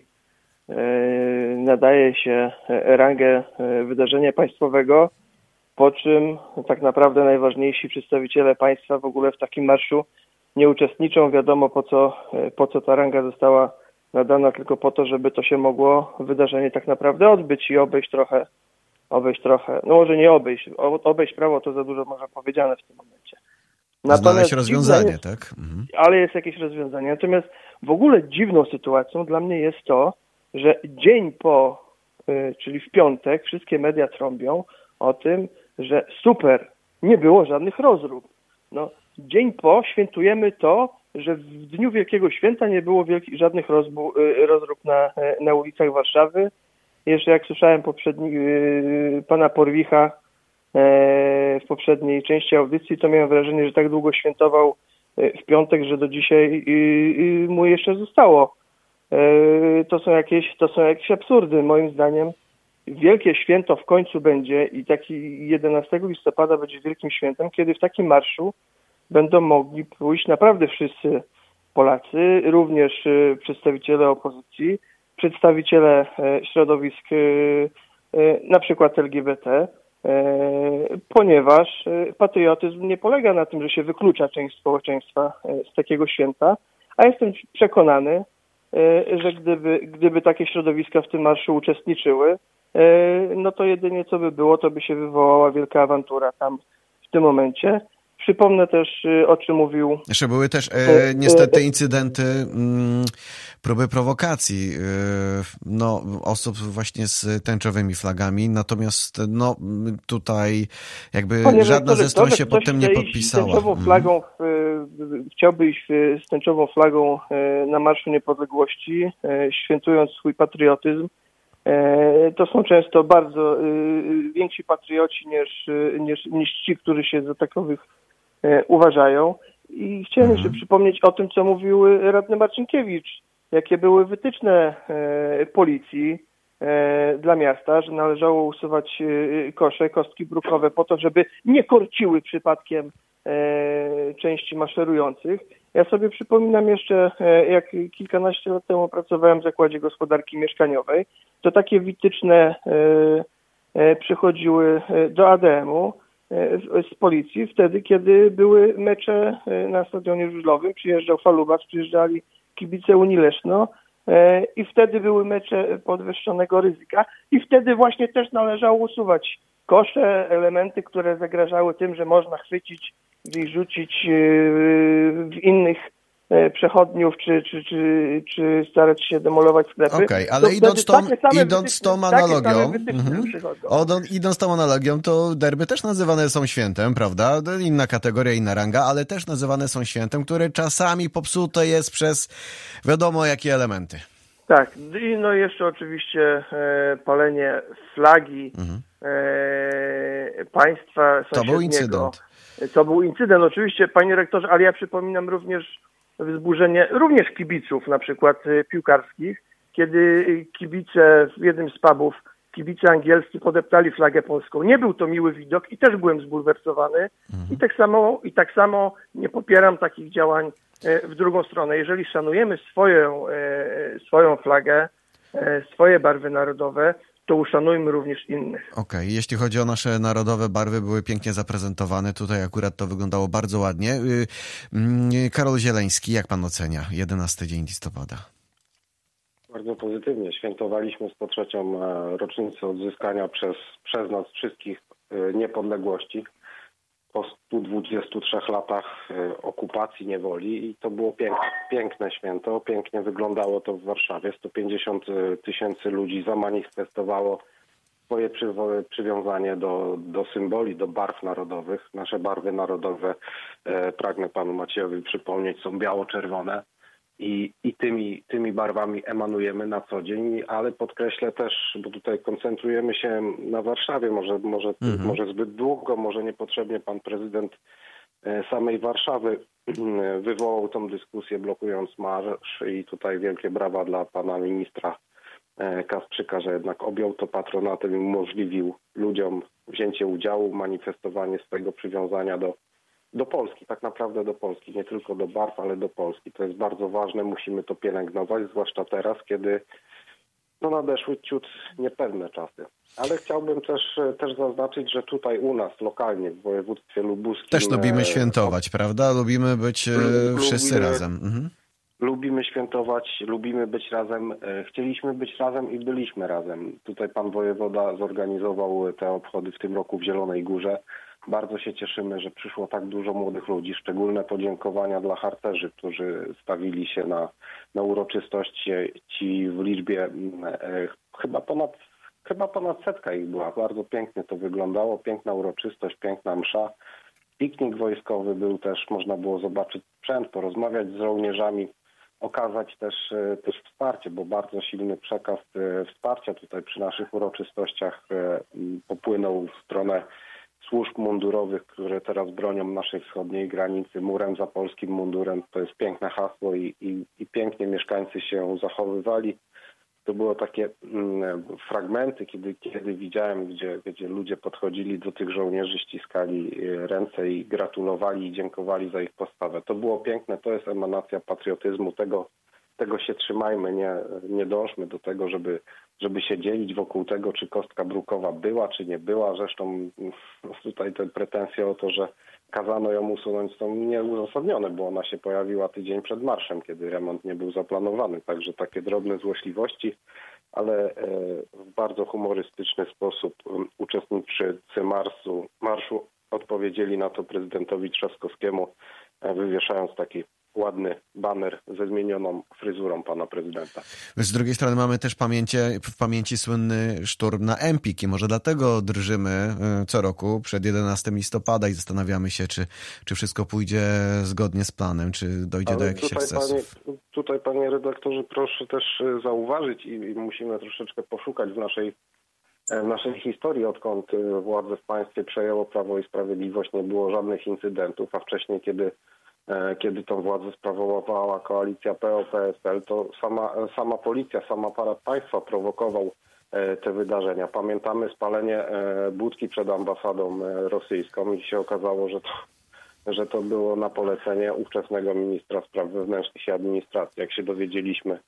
nadaje się rangę wydarzenia państwowego, po czym tak naprawdę najważniejsi przedstawiciele państwa w ogóle w takim marszu nie uczestniczą. Wiadomo, po co, po co ta ranga została nadana, tylko po to, żeby to się mogło wydarzenie tak naprawdę odbyć i obejść trochę, obejść trochę, no może nie obejść, obejść prawo to za dużo może powiedziane w tym momencie. Natomiast znaleźć rozwiązanie, jest, tak? Mhm. Ale jest jakieś rozwiązanie. Natomiast w ogóle dziwną sytuacją dla mnie jest to, że dzień po, yy, czyli w piątek, wszystkie media trąbią o tym, że super, nie było żadnych rozrób. No, dzień po świętujemy to, że w dniu Wielkiego Święta nie było wielkich, żadnych rozbu, rozrób na, na ulicach Warszawy. Jeszcze jak słyszałem poprzedni, yy, pana Porwicha yy, w poprzedniej części audycji, to miałem wrażenie, że tak długo świętował yy, w piątek, że do dzisiaj yy, yy, mu jeszcze zostało. Yy, to są jakieś, to są jakieś absurdy. Moim zdaniem wielkie święto w końcu będzie i taki jedenastego listopada będzie wielkim świętem, kiedy w takim marszu będą mogli pójść naprawdę wszyscy Polacy, również przedstawiciele opozycji, przedstawiciele środowisk na przykład L G B T, ponieważ patriotyzm nie polega na tym, że się wyklucza część społeczeństwa z takiego święta, a jestem przekonany, że gdyby, gdyby takie środowiska w tym marszu uczestniczyły, no to jedynie co by było, to by się wywołała wielka awantura tam w tym momencie. Przypomnę też, o czym mówił... Jeszcze były też e, niestety incydenty, m, próby prowokacji e, no, osób właśnie z tęczowymi flagami, natomiast no, tutaj jakby Panie żadna ze stron się pod tym nie podpisała. Z tęczową flagą, w, chciałby iść z tęczową flagą na Marszu Niepodległości, świętując swój patriotyzm. To są często bardzo więksi patrioci niż, niż, niż ci, którzy się za takowych uważają. I chciałem jeszcze przypomnieć o tym, co mówił radny Marcinkiewicz, jakie były wytyczne policji dla miasta, że należało usuwać kosze, kostki brukowe po to, żeby nie korciły przypadkiem części maszerujących. Ja sobie przypominam jeszcze, jak kilkanaście lat temu pracowałem w Zakładzie Gospodarki Mieszkaniowej, to takie wytyczne przychodziły do A D M-u z policji wtedy, kiedy były mecze na Stadionie Żużlowym, przyjeżdżał Falubas, przyjeżdżali kibice Unii Leszno i wtedy były mecze podwyższonego ryzyka i wtedy właśnie też należało usuwać kosze, elementy, które zagrażały tym, że można chwycić i rzucić w innych przechodniów, czy, czy, czy, czy starać się demolować sklepy. Okej, okay, ale idąc tą, idąc tą analogią, mhm, idąc tą analogią, to derby też nazywane są świętem, prawda? Inna kategoria, inna ranga, ale też nazywane są świętem, które czasami popsute jest przez wiadomo jakie elementy. Tak, i no jeszcze oczywiście e, palenie flagi mhm. e, państwa sąsiedniego. To był incydent. To był incydent, oczywiście, panie rektorze, ale ja przypominam również wzburzenie również kibiców, na przykład piłkarskich, kiedy kibice w jednym z pubów, kibice angielscy podeptali flagę polską. Nie był to miły widok i też byłem zbulwersowany. Mhm. I tak samo, i tak samo nie popieram takich działań w drugą stronę. Jeżeli szanujemy swoją, swoją flagę, swoje barwy narodowe, to uszanujmy również innych. Okej, okay. Jeśli chodzi o nasze narodowe barwy, były pięknie zaprezentowane. Tutaj akurat to wyglądało bardzo ładnie. Karol Zieleński, jak pan ocenia jedenasty dzień listopada? Bardzo pozytywnie. Świętowaliśmy sto trzecią rocznicę odzyskania przez, przez nas wszystkich niepodległości po stu dwudziestu trzech latach okupacji, niewoli i to było piękne, piękne święto. Pięknie wyglądało to w Warszawie. sto pięćdziesiąt tysięcy ludzi zamanifestowało swoje przy, przywiązanie do, do symboli, do barw narodowych. Nasze barwy narodowe, e, pragnę panu Maciejowi przypomnieć, są biało-czerwone. I, i tymi, tymi barwami emanujemy na co dzień, ale podkreślę też, bo tutaj koncentrujemy się na Warszawie, może, może, mhm. może zbyt długo, może niepotrzebnie pan prezydent samej Warszawy wywołał tą dyskusję, blokując marsz i tutaj wielkie brawa dla pana ministra Kasprzyka, że jednak objął to patronatem i umożliwił ludziom wzięcie udziału, manifestowanie swojego przywiązania do Do Polski, tak naprawdę do Polski, nie tylko do barw, ale do Polski. To jest bardzo ważne, musimy to pielęgnować, zwłaszcza teraz, kiedy no, nadeszły ciut niepewne czasy. Ale chciałbym też, też zaznaczyć, że tutaj u nas, lokalnie, w województwie lubuskim... Też lubimy świętować, prawda? Lubimy być lubimy, wszyscy razem. Mhm. Lubimy świętować, lubimy być razem. Chcieliśmy być razem i byliśmy razem. Tutaj pan wojewoda zorganizował te obchody w tym roku w Zielonej Górze. Bardzo się cieszymy, że przyszło tak dużo młodych ludzi. Szczególne podziękowania dla harcerzy, którzy stawili się na, na uroczystości. Ci w liczbie e, chyba ponad chyba ponad setka ich była. Bardzo pięknie to wyglądało. Piękna uroczystość, piękna msza. Piknik wojskowy był też. Można było zobaczyć sprzęt, porozmawiać z żołnierzami, okazać też, też wsparcie, bo bardzo silny przekaz wsparcia tutaj przy naszych uroczystościach popłynął w stronę służb mundurowych, które teraz bronią naszej wschodniej granicy murem za polskim mundurem. To jest piękne hasło i, i, i pięknie mieszkańcy się zachowywali. To było takie mm, fragmenty, kiedy, kiedy widziałem, gdzie, gdzie ludzie podchodzili do tych żołnierzy, ściskali ręce i gratulowali i dziękowali za ich postawę. To było piękne, to jest emanacja patriotyzmu, tego, tego się trzymajmy, nie, nie dążmy do tego, żeby żeby się dzielić wokół tego, czy kostka brukowa była, czy nie była. Zresztą tutaj te pretensje o to, że kazano ją usunąć, są nieuzasadnione, bo ona się pojawiła tydzień przed marszem, kiedy remont nie był zaplanowany. Także takie drobne złośliwości, ale w bardzo humorystyczny sposób uczestnicy marszu, marszu odpowiedzieli na to prezydentowi Trzaskowskiemu, wywieszając taki ładny baner ze zmienioną fryzurą pana prezydenta. Z drugiej strony mamy też pamięcie, w pamięci słynny szturm na Empik i może dlatego drżymy co roku przed jedenastego listopada i zastanawiamy się, czy, czy wszystko pójdzie zgodnie z planem, czy dojdzie Ale do jakichś tutaj, ekscesów. Panie, tutaj, panie redaktorze, proszę też zauważyć i, i musimy troszeczkę poszukać w naszej w naszej historii, odkąd władzę w państwie przejęło Prawo i Sprawiedliwość, nie było żadnych incydentów, a wcześniej, kiedy kiedy tą władzę sprawowała koalicja P O P S L, to sama, sama policja, sam aparat państwa prowokował te wydarzenia. Pamiętamy spalenie budki przed ambasadą rosyjską i się okazało, że to, że to było na polecenie ówczesnego ministra spraw wewnętrznych i administracji. Jak się dowiedzieliśmy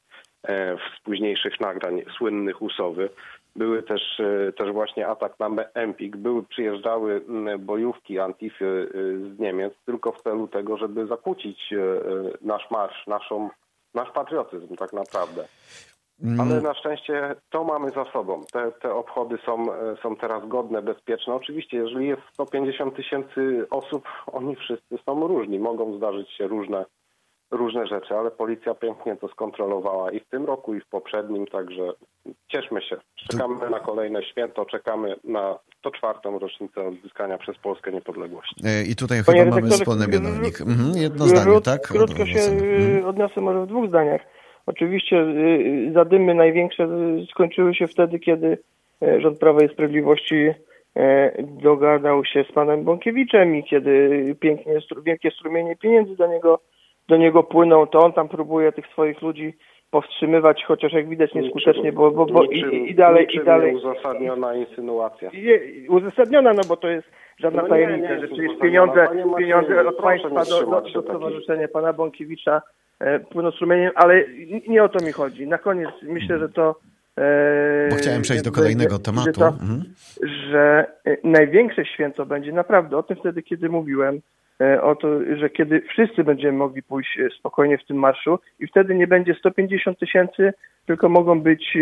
z późniejszych nagrań słynnych Usowy, były też, też właśnie atak na Empik, były, przyjeżdżały bojówki Antify z Niemiec tylko w celu tego, żeby zakłócić nasz marsz, naszą, nasz patriotyzm tak naprawdę. Ale na szczęście to mamy za sobą. Te, te obchody są, są teraz godne, bezpieczne. Oczywiście, jeżeli jest sto pięćdziesiąt tysięcy osób, oni wszyscy są różni. Mogą zdarzyć się różne, różne rzeczy, ale policja pięknie to skontrolowała i w tym roku, i w poprzednim, także cieszmy się. Czekamy na kolejne święto, czekamy na sto czwartą rocznicę odzyskania przez Polskę niepodległości. I tutaj chyba mamy wspólny mianownik. Mhm, jedno zdanie, tak? Krótko się odniosę może w dwóch zdaniach. Oczywiście zadymy największe skończyły się wtedy, kiedy rząd Prawa i Sprawiedliwości dogadał się z panem Bąkiewiczem i kiedy pięknie, wielkie strumienie pieniędzy do niego, do niego płyną, to on tam próbuje tych swoich ludzi powstrzymywać, chociaż jak widać nieskutecznie, bo, bo, bo niczym, i, i dalej, i dalej. Uzasadniona insynuacja. Je, uzasadniona, no bo to jest żadna no tajemnica, nie, że nie przecież pieniądze, pieniądze od państwa do, do, do do stowarzyszenia pana Bąkiewicza e, płyną strumieniem, ale nie o to mi chodzi. Na koniec myślę, że to Bo chciałem przejść do kolejnego tematu. To, mhm. że największe święto będzie naprawdę o tym wtedy, kiedy mówiłem, o to, że kiedy wszyscy będziemy mogli pójść spokojnie w tym marszu i wtedy nie będzie sto pięćdziesiąt tysięcy, tylko mogą być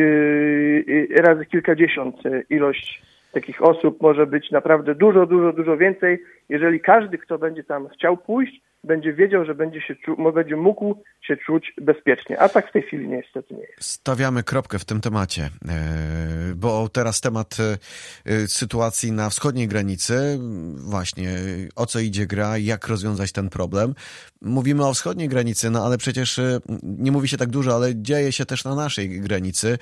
razy kilkadziesiąt ilość takich osób, może być naprawdę dużo, dużo, dużo więcej. Jeżeli każdy, kto będzie tam chciał pójść, będzie wiedział, że będzie się czu- będzie mógł się czuć bezpiecznie. A tak w tej chwili niestety nie jest. Stawiamy kropkę w tym temacie, bo teraz temat sytuacji na wschodniej granicy, właśnie o co idzie gra, jak rozwiązać ten problem. Mówimy o wschodniej granicy, no ale przecież nie mówi się tak dużo, ale dzieje się też na naszej granicy.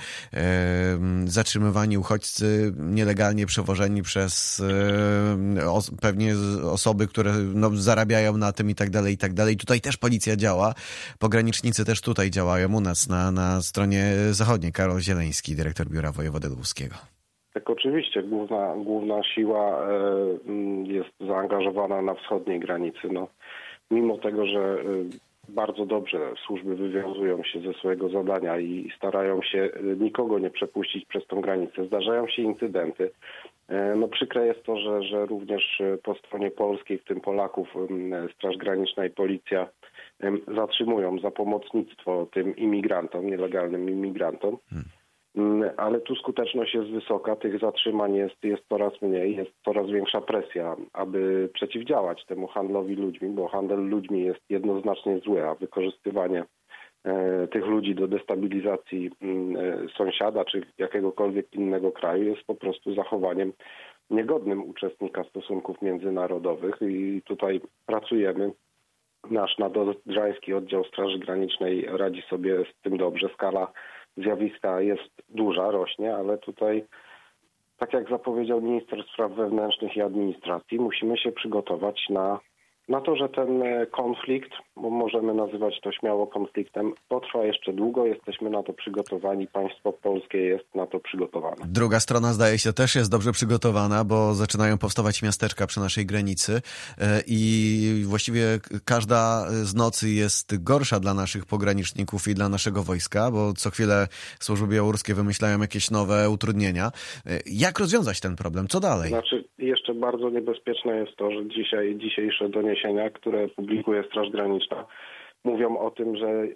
Zatrzymywani uchodźcy, nielegalnie przewożeni przez pewnie osoby, które no, zarabiają na tym i tak dalej, i tak dalej. Tutaj też policja działa. Pogranicznicy też tutaj działają u nas na, na stronie zachodniej. Karol Zieleński, dyrektor Biura Wojewody Lubuskiego. Tak, oczywiście. Główna, główna siła jest zaangażowana na wschodniej granicy. No, mimo tego, że bardzo dobrze służby wywiązują się ze swojego zadania i starają się nikogo nie przepuścić przez tą granicę, zdarzają się incydenty. No przykre jest to, że, że również po stronie polskiej, w tym Polaków, Straż Graniczna i Policja zatrzymują za pomocnictwo tym imigrantom, nielegalnym imigrantom. Hmm. Ale tu skuteczność jest wysoka, tych zatrzymań jest, jest coraz mniej, jest coraz większa presja, aby przeciwdziałać temu handlowi ludźmi, bo handel ludźmi jest jednoznacznie zły, a wykorzystywanie e, tych ludzi do destabilizacji e, sąsiada czy jakiegokolwiek innego kraju jest po prostu zachowaniem niegodnym uczestnika stosunków międzynarodowych i tutaj pracujemy. Nasz nadodrzański oddział Straży Granicznej radzi sobie z tym dobrze. Skala zjawiska jest duża, rośnie, ale tutaj, tak jak zapowiedział minister spraw wewnętrznych i administracji, musimy się przygotować na, na to, że ten konflikt, bo możemy nazywać to śmiało konfliktem, potrwa jeszcze długo, jesteśmy na to przygotowani, państwo polskie jest na to przygotowane. Druga strona, zdaje się, też jest dobrze przygotowana, bo zaczynają powstawać miasteczka przy naszej granicy i właściwie każda z nocy jest gorsza dla naszych pograniczników i dla naszego wojska, bo co chwilę służby białoruskie wymyślają jakieś nowe utrudnienia. Jak rozwiązać ten problem? Co dalej? Znaczy, jeszcze bardzo niebezpieczne jest to, że dzisiaj, dzisiejsze doniesienia, które publikuje Straż Graniczna, mówią o tym, że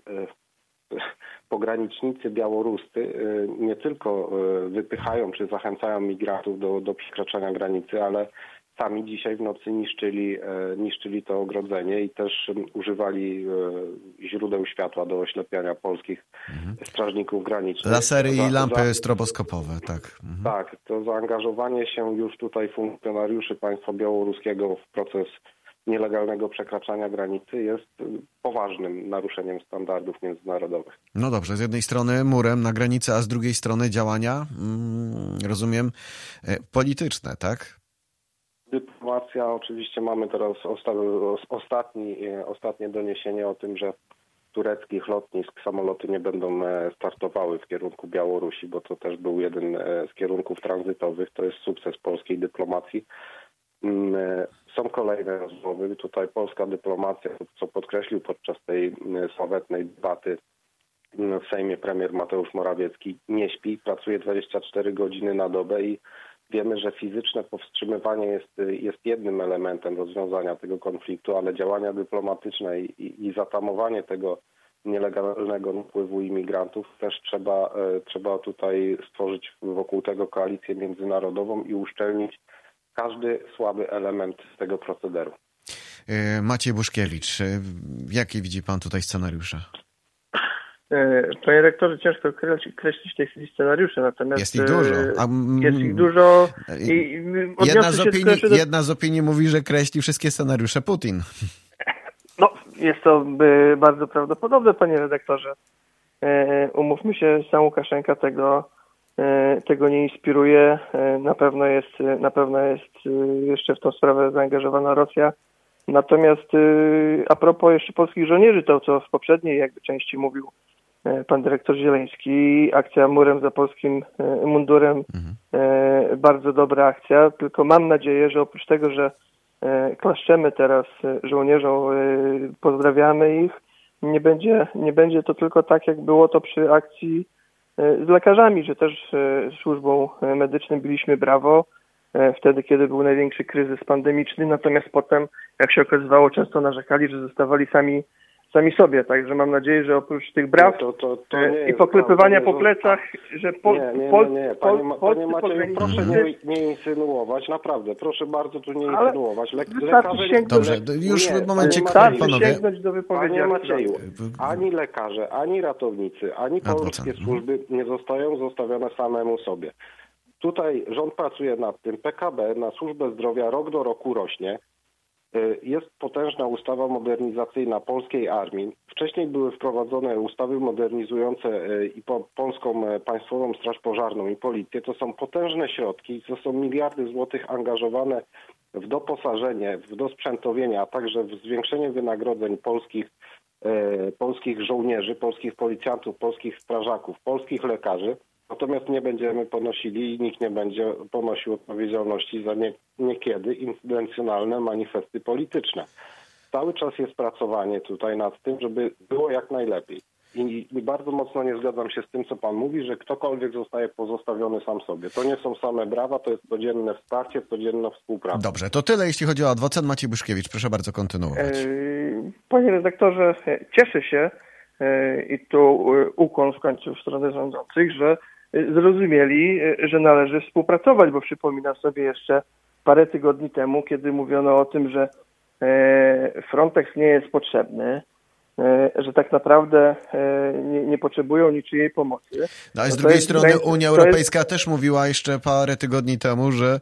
pogranicznicy białoruscy nie tylko wypychają czy zachęcają migrantów do, do przekraczania granicy, ale sami dzisiaj w nocy niszczyli, niszczyli to ogrodzenie i też używali źródeł światła do oślepiania polskich mhm. strażników granicznych. Lasery za, i lampy za, stroboskopowe, tak. Mhm. Tak, to zaangażowanie się już tutaj funkcjonariuszy państwa białoruskiego w proces nielegalnego przekraczania granicy jest poważnym naruszeniem standardów międzynarodowych. No dobrze, z jednej strony murem na granicy, a z drugiej strony działania, mm, rozumiem, polityczne, tak? Dyplomacja, oczywiście mamy teraz osta- ostatni, ostatnie doniesienie o tym, że tureckich lotnisk samoloty nie będą startowały w kierunku Białorusi, bo to też był jeden z kierunków tranzytowych. To jest sukces polskiej dyplomacji. Są kolejne rozmowy. Tutaj polska dyplomacja, co podkreślił podczas tej sławetnej debaty w Sejmie premier Mateusz Morawiecki, nie śpi, pracuje dwadzieścia cztery godziny na dobę i wiemy, że fizyczne powstrzymywanie jest, jest jednym elementem rozwiązania tego konfliktu, ale działania dyplomatyczne i, i zatamowanie tego nielegalnego napływu imigrantów. Też trzeba, trzeba tutaj stworzyć wokół tego koalicję międzynarodową i uszczelnić każdy słaby element tego procederu. Maciej Buszkiewicz, jakie widzi pan tutaj scenariusze? Panie rektorze, ciężko kreślić w tej chwili scenariusze, natomiast jest ich dużo. A, jest ich dużo i jedna z, opinii, do... jedna z opinii mówi, że kreśli wszystkie scenariusze Putin. No, jest to bardzo prawdopodobne, panie redaktorze. Umówmy się, sam Łukaszenka tego, tego nie inspiruje. Na pewno jest, na pewno jest jeszcze w tą sprawę zaangażowana Rosja. Natomiast a propos jeszcze polskich żołnierzy, to co w poprzedniej jakby części mówił pan dyrektor Zieleński, akcja Murem za polskim mundurem, mhm. bardzo dobra akcja, tylko mam nadzieję, że oprócz tego, że klaszczemy teraz żołnierzom, pozdrawiamy ich, nie będzie, nie będzie to tylko tak, jak było to przy akcji z lekarzami, że też służbą medyczną biliśmy brawo, wtedy, kiedy był największy kryzys pandemiczny, natomiast potem, jak się okazywało, często narzekali, że zostawali sami sami sobie, także mam nadzieję, że oprócz tych braw no to, to, to i poklepywania po plecach, że po, nie, nie, pol, nie, nie. Pol, Panie, pol, panie Macieju, proszę nie, nie insynuować, naprawdę, proszę bardzo tu nie insynuować. Le, lekarze... Nie, Dobrze, już nie, w momencie, panie panowie. Do wypowiedzi, panie Macieju, ani lekarze, ani ratownicy, ani polskie służby nie zostają zostawione samemu sobie. Tutaj rząd pracuje nad tym, P K B na służbę zdrowia rok do roku rośnie. Jest potężna ustawa modernizacyjna polskiej armii. Wcześniej były wprowadzone ustawy modernizujące i po polską Państwową Straż Pożarną i Policję. To są potężne środki, to są miliardy złotych angażowane w doposażenie, w dosprzętowienie, a także w zwiększenie wynagrodzeń polskich, e, polskich żołnierzy, polskich policjantów, polskich strażaków, polskich lekarzy. Natomiast nie będziemy ponosili i nikt nie będzie ponosił odpowiedzialności za nie, niekiedy incydencjonalne manifesty polityczne. Cały czas jest pracowanie tutaj nad tym, żeby było jak najlepiej. I, I bardzo mocno nie zgadzam się z tym, co pan mówi, że ktokolwiek zostaje pozostawiony sam sobie. To nie są same brawa, to jest codzienne wsparcie, codzienna współpraca. Dobrze, to tyle, jeśli chodzi o adwokat Maciej Buszkiewicz. Proszę bardzo kontynuować. Panie redaktorze, cieszę się i tu ukłon w końcu w stronę rządzących, że zrozumieli, że należy współpracować, bo przypominam sobie jeszcze parę tygodni temu, kiedy mówiono o tym, że Frontex nie jest potrzebny, że tak naprawdę nie, nie potrzebują niczyjej pomocy. No, ale z no drugiej jest, strony jest, Unia Europejska jest... też mówiła jeszcze parę tygodni temu, że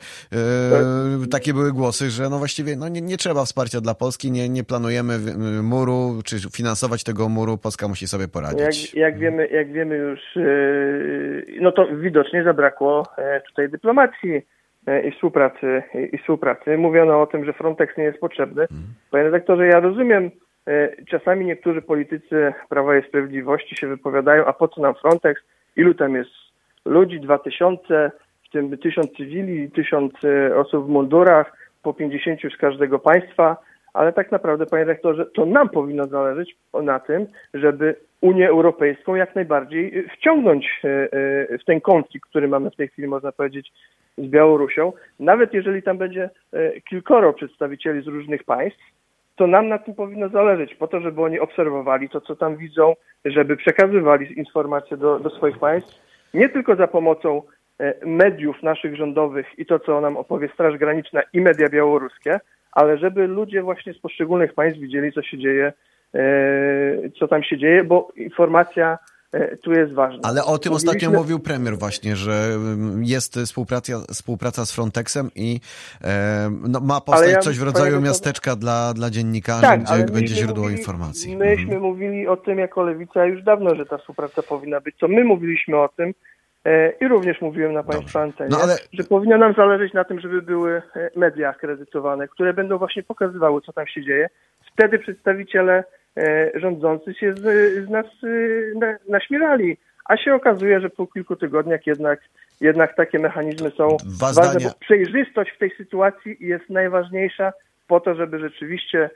e, takie były głosy, że no właściwie no nie, nie trzeba wsparcia dla Polski, nie, nie planujemy muru, czy finansować tego muru, Polska musi sobie poradzić. Jak, jak, wiemy, jak wiemy już, no to widocznie zabrakło tutaj dyplomacji i współpracy, i współpracy. Mówiono o tym, że Frontex nie jest potrzebny. Hmm. Panie redaktorze, ja rozumiem, czasami niektórzy politycy Prawa i Sprawiedliwości się wypowiadają, a po co nam Frontex? Ilu tam jest ludzi? Dwa tysiące, w tym tysiąc cywili, tysiąc osób w mundurach, po pięćdziesięciu z każdego państwa, ale tak naprawdę, panie rektorze, to nam powinno zależeć na tym, żeby Unię Europejską jak najbardziej wciągnąć w ten konflikt, który mamy w tej chwili, można powiedzieć, z Białorusią. Nawet jeżeli tam będzie kilkoro przedstawicieli z różnych państw, to nam na tym powinno zależeć, po to, żeby oni obserwowali to, co tam widzą, żeby przekazywali informacje do, do swoich państw, nie tylko za pomocą mediów naszych rządowych i to, co nam opowie Straż Graniczna i media białoruskie, ale żeby ludzie właśnie z poszczególnych państw widzieli, co się dzieje, co tam się dzieje, bo informacja tu jest ważna. Ale o tym Mówiliśmy... ostatnio mówił premier właśnie, że jest współpraca, współpraca z Frontexem i e, no, ma powstać ja, coś w rodzaju miasteczka to... dla, dla dziennikarzy, tak, gdzie będzie źródło mówili, informacji. Myśmy mhm. mówili o tym jako Lewica już dawno, że ta współpraca powinna być. Co my mówiliśmy o tym e, i również mówiłem na państwa antenie, no, ale... że powinno nam zależeć na tym, żeby były media akredytowane, które będą właśnie pokazywały, co tam się dzieje. Wtedy przedstawiciele rządzący się z, z nas na, naśmiewali, a się okazuje, że po kilku tygodniach jednak, jednak takie mechanizmy są Dwa ważne, zdania. bo przejrzystość w tej sytuacji jest najważniejsza po to, żeby rzeczywiście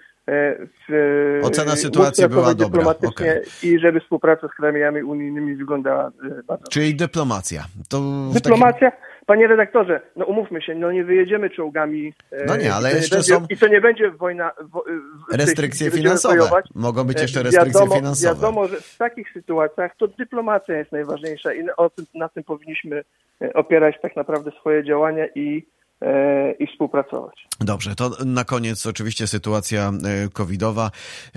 w, ocena sytuacji była dobra. Okay. I żeby współpraca z krajami unijnymi wyglądała bardzo. Czyli dyplomacja. To dyplomacja, takim... panie redaktorze, no umówmy się, no nie wyjedziemy czołgami. No nie, ale i to jeszcze nie będzie, są... I to nie będzie wojna... Wo, restrykcje finansowe. Mogą być jeszcze restrykcje wiadomo, finansowe. Wiadomo, że w takich sytuacjach to dyplomacja jest najważniejsza i o tym, na tym powinniśmy opierać tak naprawdę swoje działania i i współpracować. Dobrze, to na koniec oczywiście sytuacja covidowa.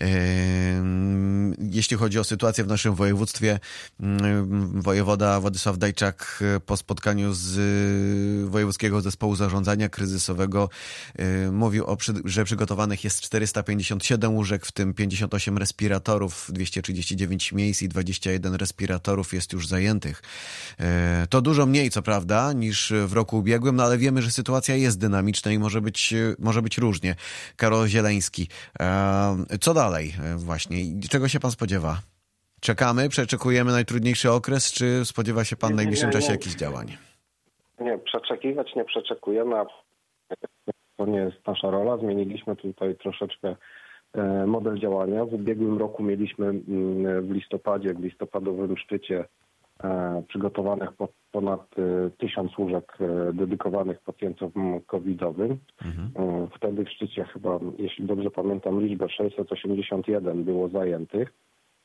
Jeśli chodzi o sytuację w naszym województwie, wojewoda Władysław Dajczak po spotkaniu z Wojewódzkiego Zespołu Zarządzania Kryzysowego mówił, o, że przygotowanych jest czterysta pięćdziesiąt siedem łóżek, w tym pięćdziesiąt osiem respiratorów, dwieście trzydzieści dziewięć miejsc i dwadzieścia jeden respiratorów jest już zajętych. To dużo mniej, co prawda, niż w roku ubiegłym, no ale wiemy, że sytuacja Sytuacja jest dynamiczna i może być, może być różnie. Karol Zieleński, co dalej właśnie? Czego się pan spodziewa? Czekamy, przeczekujemy najtrudniejszy okres, czy spodziewa się pan w najbliższym czasie jakichś działań? Nie, przeczekiwać nie przeczekujemy, a to nie jest nasza rola. Zmieniliśmy tutaj troszeczkę model działania. W ubiegłym roku mieliśmy w listopadzie, w listopadowym szczycie przygotowanych ponad tysiąc łóżek dedykowanych pacjentom covidowym. Mhm. Wtedy w szczycie chyba, jeśli dobrze pamiętam, liczbę sześćset osiemdziesiąt jeden było zajętych.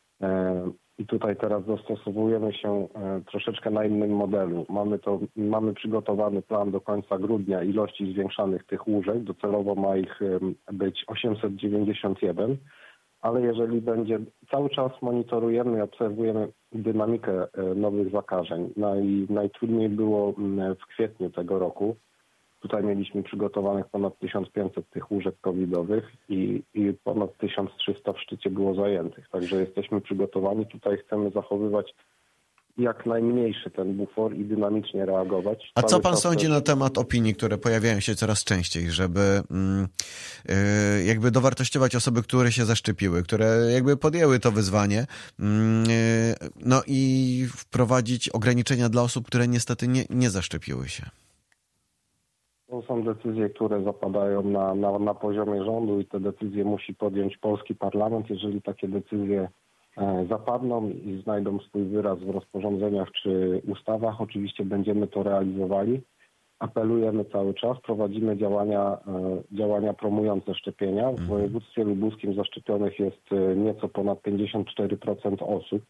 I tutaj teraz dostosowujemy się troszeczkę na innym modelu. Mamy to, mamy przygotowany plan do końca grudnia ilości zwiększanych tych łóżek. Docelowo ma ich być osiemset dziewięćdziesiąt jeden. Ale jeżeli będzie, cały czas monitorujemy i obserwujemy dynamikę nowych zakażeń. Naj, najtrudniej było w kwietniu tego roku. Tutaj mieliśmy przygotowanych ponad tysiąc pięćset tych łóżek covidowych i, i ponad tysiąc trzysta w szczycie było zajętych. Także jesteśmy przygotowani. Tutaj chcemy zachowywać jak najmniejszy ten bufor i dynamicznie reagować. A co pan sądzi też na temat opinii, które pojawiają się coraz częściej, żeby yy, jakby dowartościować osoby, które się zaszczepiły, które jakby podjęły to wyzwanie, yy, no i wprowadzić ograniczenia dla osób, które niestety nie, nie zaszczepiły się? To są decyzje, które zapadają na, na, na poziomie rządu i te decyzje musi podjąć polski parlament. Jeżeli takie decyzje zapadną i znajdą swój wyraz w rozporządzeniach czy ustawach, oczywiście będziemy to realizowali. Apelujemy cały czas, prowadzimy działania, działania promujące szczepienia. W województwie lubuskim zaszczepionych jest nieco ponad pięćdziesiąt cztery procent osób.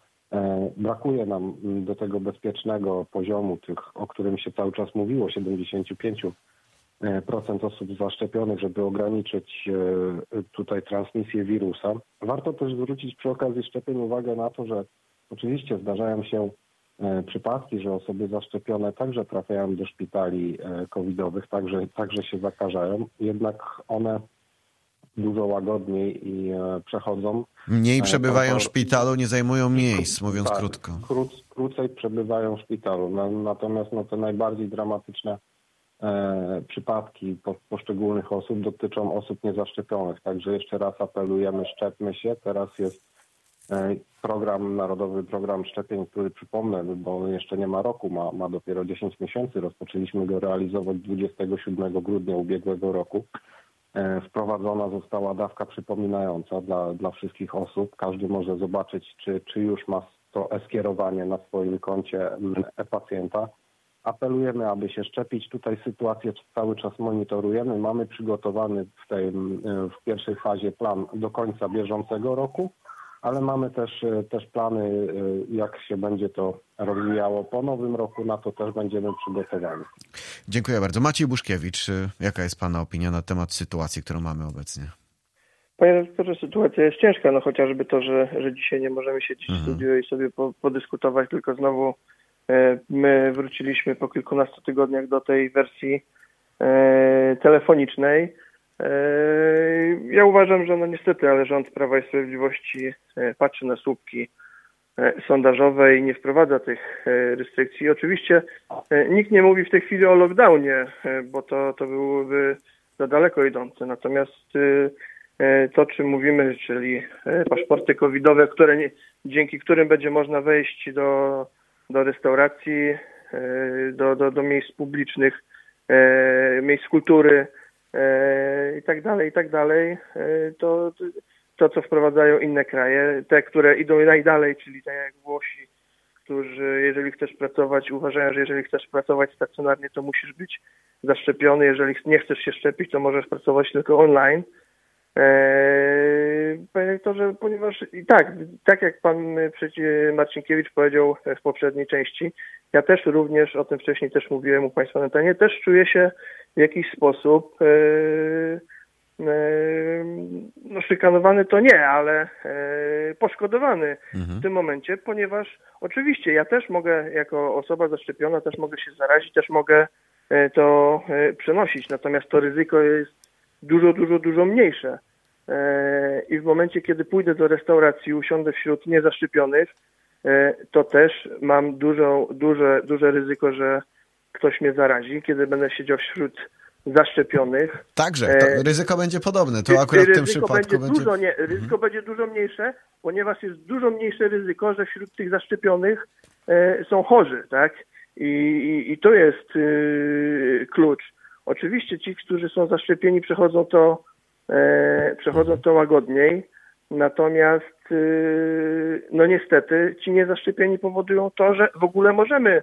Brakuje nam do tego bezpiecznego poziomu, tych, o którym się cały czas mówiło, siedemdziesiąt pięć procent osób zaszczepionych, żeby ograniczyć tutaj transmisję wirusa. Warto też zwrócić przy okazji szczepień uwagę na to, że oczywiście zdarzają się przypadki, że osoby zaszczepione także trafiają do szpitali covidowych, także, także się zakażają, jednak one dużo łagodniej i przechodzą. Mniej przebywają w szpitalu, nie zajmują miejsc, mówiąc tak, krótko. Króc, krócej przebywają w szpitalu. Natomiast no, te najbardziej dramatyczne e, przypadki po, poszczególnych osób dotyczą osób niezaszczepionych. Także jeszcze raz apelujemy, szczepmy się. Teraz jest e, program, narodowy program szczepień, który przypomnę, bo jeszcze nie ma roku, ma, ma dopiero dziesięć miesięcy. Rozpoczęliśmy go realizować dwudziestego siódmego grudnia ubiegłego roku. Wprowadzona została dawka przypominająca dla, dla wszystkich osób. Każdy może zobaczyć, czy, czy już ma to e-skierowanie na swoim koncie e-pacjenta. Apelujemy, aby się szczepić. Tutaj sytuację cały czas monitorujemy. Mamy przygotowany w tej w pierwszej fazie plan do końca bieżącego roku, ale mamy też, też plany, jak się będzie to rozwijało po nowym roku. Na to też będziemy przygotowani. Dziękuję bardzo. Maciej Buszkiewicz, jaka jest pana opinia na temat sytuacji, którą mamy obecnie? Panie redaktorze, sytuacja jest ciężka, no chociażby to, że, że dzisiaj nie możemy siedzieć w studiu i sobie po, podyskutować, tylko znowu e, my wróciliśmy po kilkunastu tygodniach do tej wersji e, telefonicznej. E, ja uważam, że no niestety, ale rząd Prawa i Sprawiedliwości e, patrzy na słupki sondażowe i nie wprowadza tych restrykcji. Oczywiście nikt nie mówi w tej chwili o lockdownie, bo to, to byłoby za daleko idące. Natomiast to, o czym mówimy, czyli paszporty covidowe, które nie, dzięki którym będzie można wejść do, do restauracji, do, do, do miejsc publicznych, miejsc kultury i tak dalej, i tak dalej, to to, co wprowadzają inne kraje, te, które idą najdalej, czyli tak jak Włosi, którzy, jeżeli chcesz pracować, uważają, że jeżeli chcesz pracować stacjonarnie, to musisz być zaszczepiony. Jeżeli nie chcesz się szczepić, to możesz pracować tylko online. Eee, panie rektorze, ponieważ i tak, tak jak pan Marcinkiewicz powiedział w poprzedniej części, ja też również, o tym wcześniej też mówiłem u państwa na antenie, też czuję się w jakiś sposób e, e, no szykanowany to nie, ale e, poszkodowany mhm. w tym momencie, ponieważ oczywiście ja też mogę, jako osoba zaszczepiona, też mogę się zarazić, też mogę e, to e, przenosić, natomiast to ryzyko jest dużo, dużo, dużo mniejsze. E, I w momencie, kiedy pójdę do restauracji, usiądę wśród niezaszczepionych, to też mam dużo, duże, duże ryzyko, że ktoś mnie zarazi, kiedy będę siedział wśród zaszczepionych. Także, to ryzyko będzie podobne. To akurat w tym przypadku będzie... będzie... Dużo, nie, ryzyko mhm. będzie dużo mniejsze, ponieważ jest dużo mniejsze ryzyko, że wśród tych zaszczepionych e, są chorzy, tak? I, i, i to jest y, klucz. Oczywiście ci, którzy są zaszczepieni, przechodzą to, e, przechodzą to łagodniej, natomiast no niestety ci niezaszczepieni powodują to, że w ogóle możemy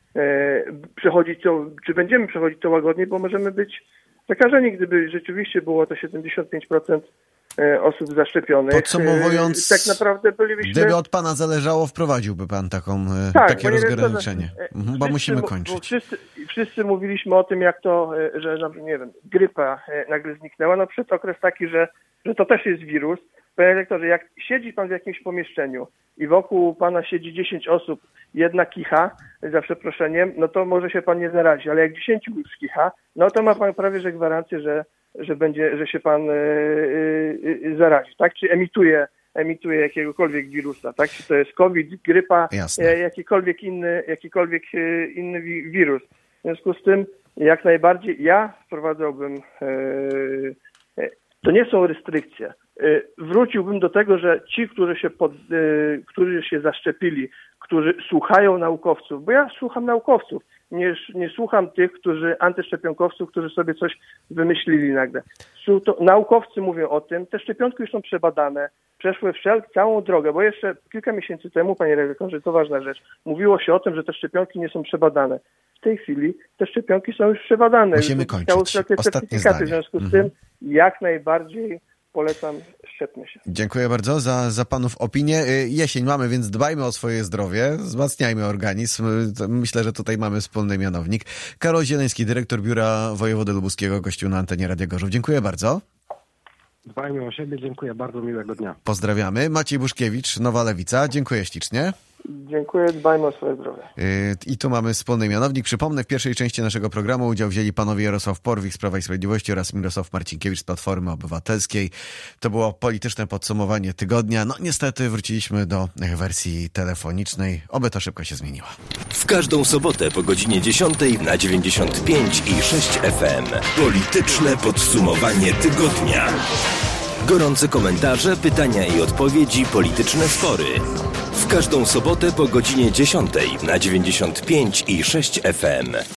e, przechodzić to, czy będziemy przechodzić to łagodniej, bo możemy być zakażeni, gdyby rzeczywiście było to siedemdziesiąt pięć procent osób zaszczepionych. Podsumowując, tak naprawdę bylibyśmy... gdyby od pana zależało, wprowadziłby pan taką, tak, takie rozgraniczenie, wszyscy, bo musimy kończyć. Wszyscy, wszyscy mówiliśmy o tym, jak to, że nie wiem, grypa nagle zniknęła. No przed okres taki, że, że to też jest wirus. Panie rektorze, jak siedzi pan w jakimś pomieszczeniu i wokół pana siedzi dziesięć osób, jedna kicha, za przeproszeniem, no to może się pan nie zarazi, ale jak dziesięciu już kicha, no to ma pan prawie że gwarancję, że, że będzie, że się pan yy, yy, zarazi, tak? Czy emituje, emituje jakiegokolwiek wirusa, tak? Czy to jest COVID, grypa, yy, jakikolwiek inny, jakikolwiek yy, inny wi- wirus. W związku z tym jak najbardziej ja wprowadzałbym, yy, yy, to nie są restrykcje. Wróciłbym do tego, że ci, którzy się, pod, którzy się zaszczepili, którzy słuchają naukowców, bo ja słucham naukowców, nie, nie słucham tych, którzy antyszczepionkowców, którzy sobie coś wymyślili nagle. To, naukowcy mówią o tym, te szczepionki już są przebadane, przeszły wszelką całą drogę, bo jeszcze kilka miesięcy temu, panie redaktorze, to ważna rzecz, mówiło się o tym, że te szczepionki nie są przebadane. W tej chwili te szczepionki są już przebadane. Musimy kończyć. Ostatnie zdanie. W związku z mhm. tym jak najbardziej polecam, szczepmy się. Dziękuję bardzo za, za panów opinię. Jesień mamy, więc dbajmy o swoje zdrowie, wzmacniajmy organizm. Myślę, że tutaj mamy wspólny mianownik. Karol Zieleński, dyrektor Biura Wojewody Lubuskiego, gościł na antenie Radia Gorzów. Dziękuję bardzo. Dbajmy o siebie, dziękuję bardzo, miłego dnia. Pozdrawiamy. Maciej Buszkiewicz, Nowa Lewica. Dziękuję ślicznie. Dziękuję, dbajmy o swoje zdrowie. I tu mamy wspólny mianownik. Przypomnę, w pierwszej części naszego programu udział wzięli panowie Jarosław Porwik z Prawa i Sprawiedliwości oraz Mirosław Marcinkiewicz z Platformy Obywatelskiej. To było polityczne podsumowanie tygodnia. No niestety wróciliśmy do wersji telefonicznej. Oby to szybko się zmieniło. W każdą sobotę po godzinie dziesiątej na dziewięćdziesiąt pięć i sześć F M. Polityczne podsumowanie tygodnia. Gorące komentarze, pytania i odpowiedzi, polityczne spory. W każdą sobotę po godzinie dziesiątej na dziewięćdziesiąt pięć i sześć F M.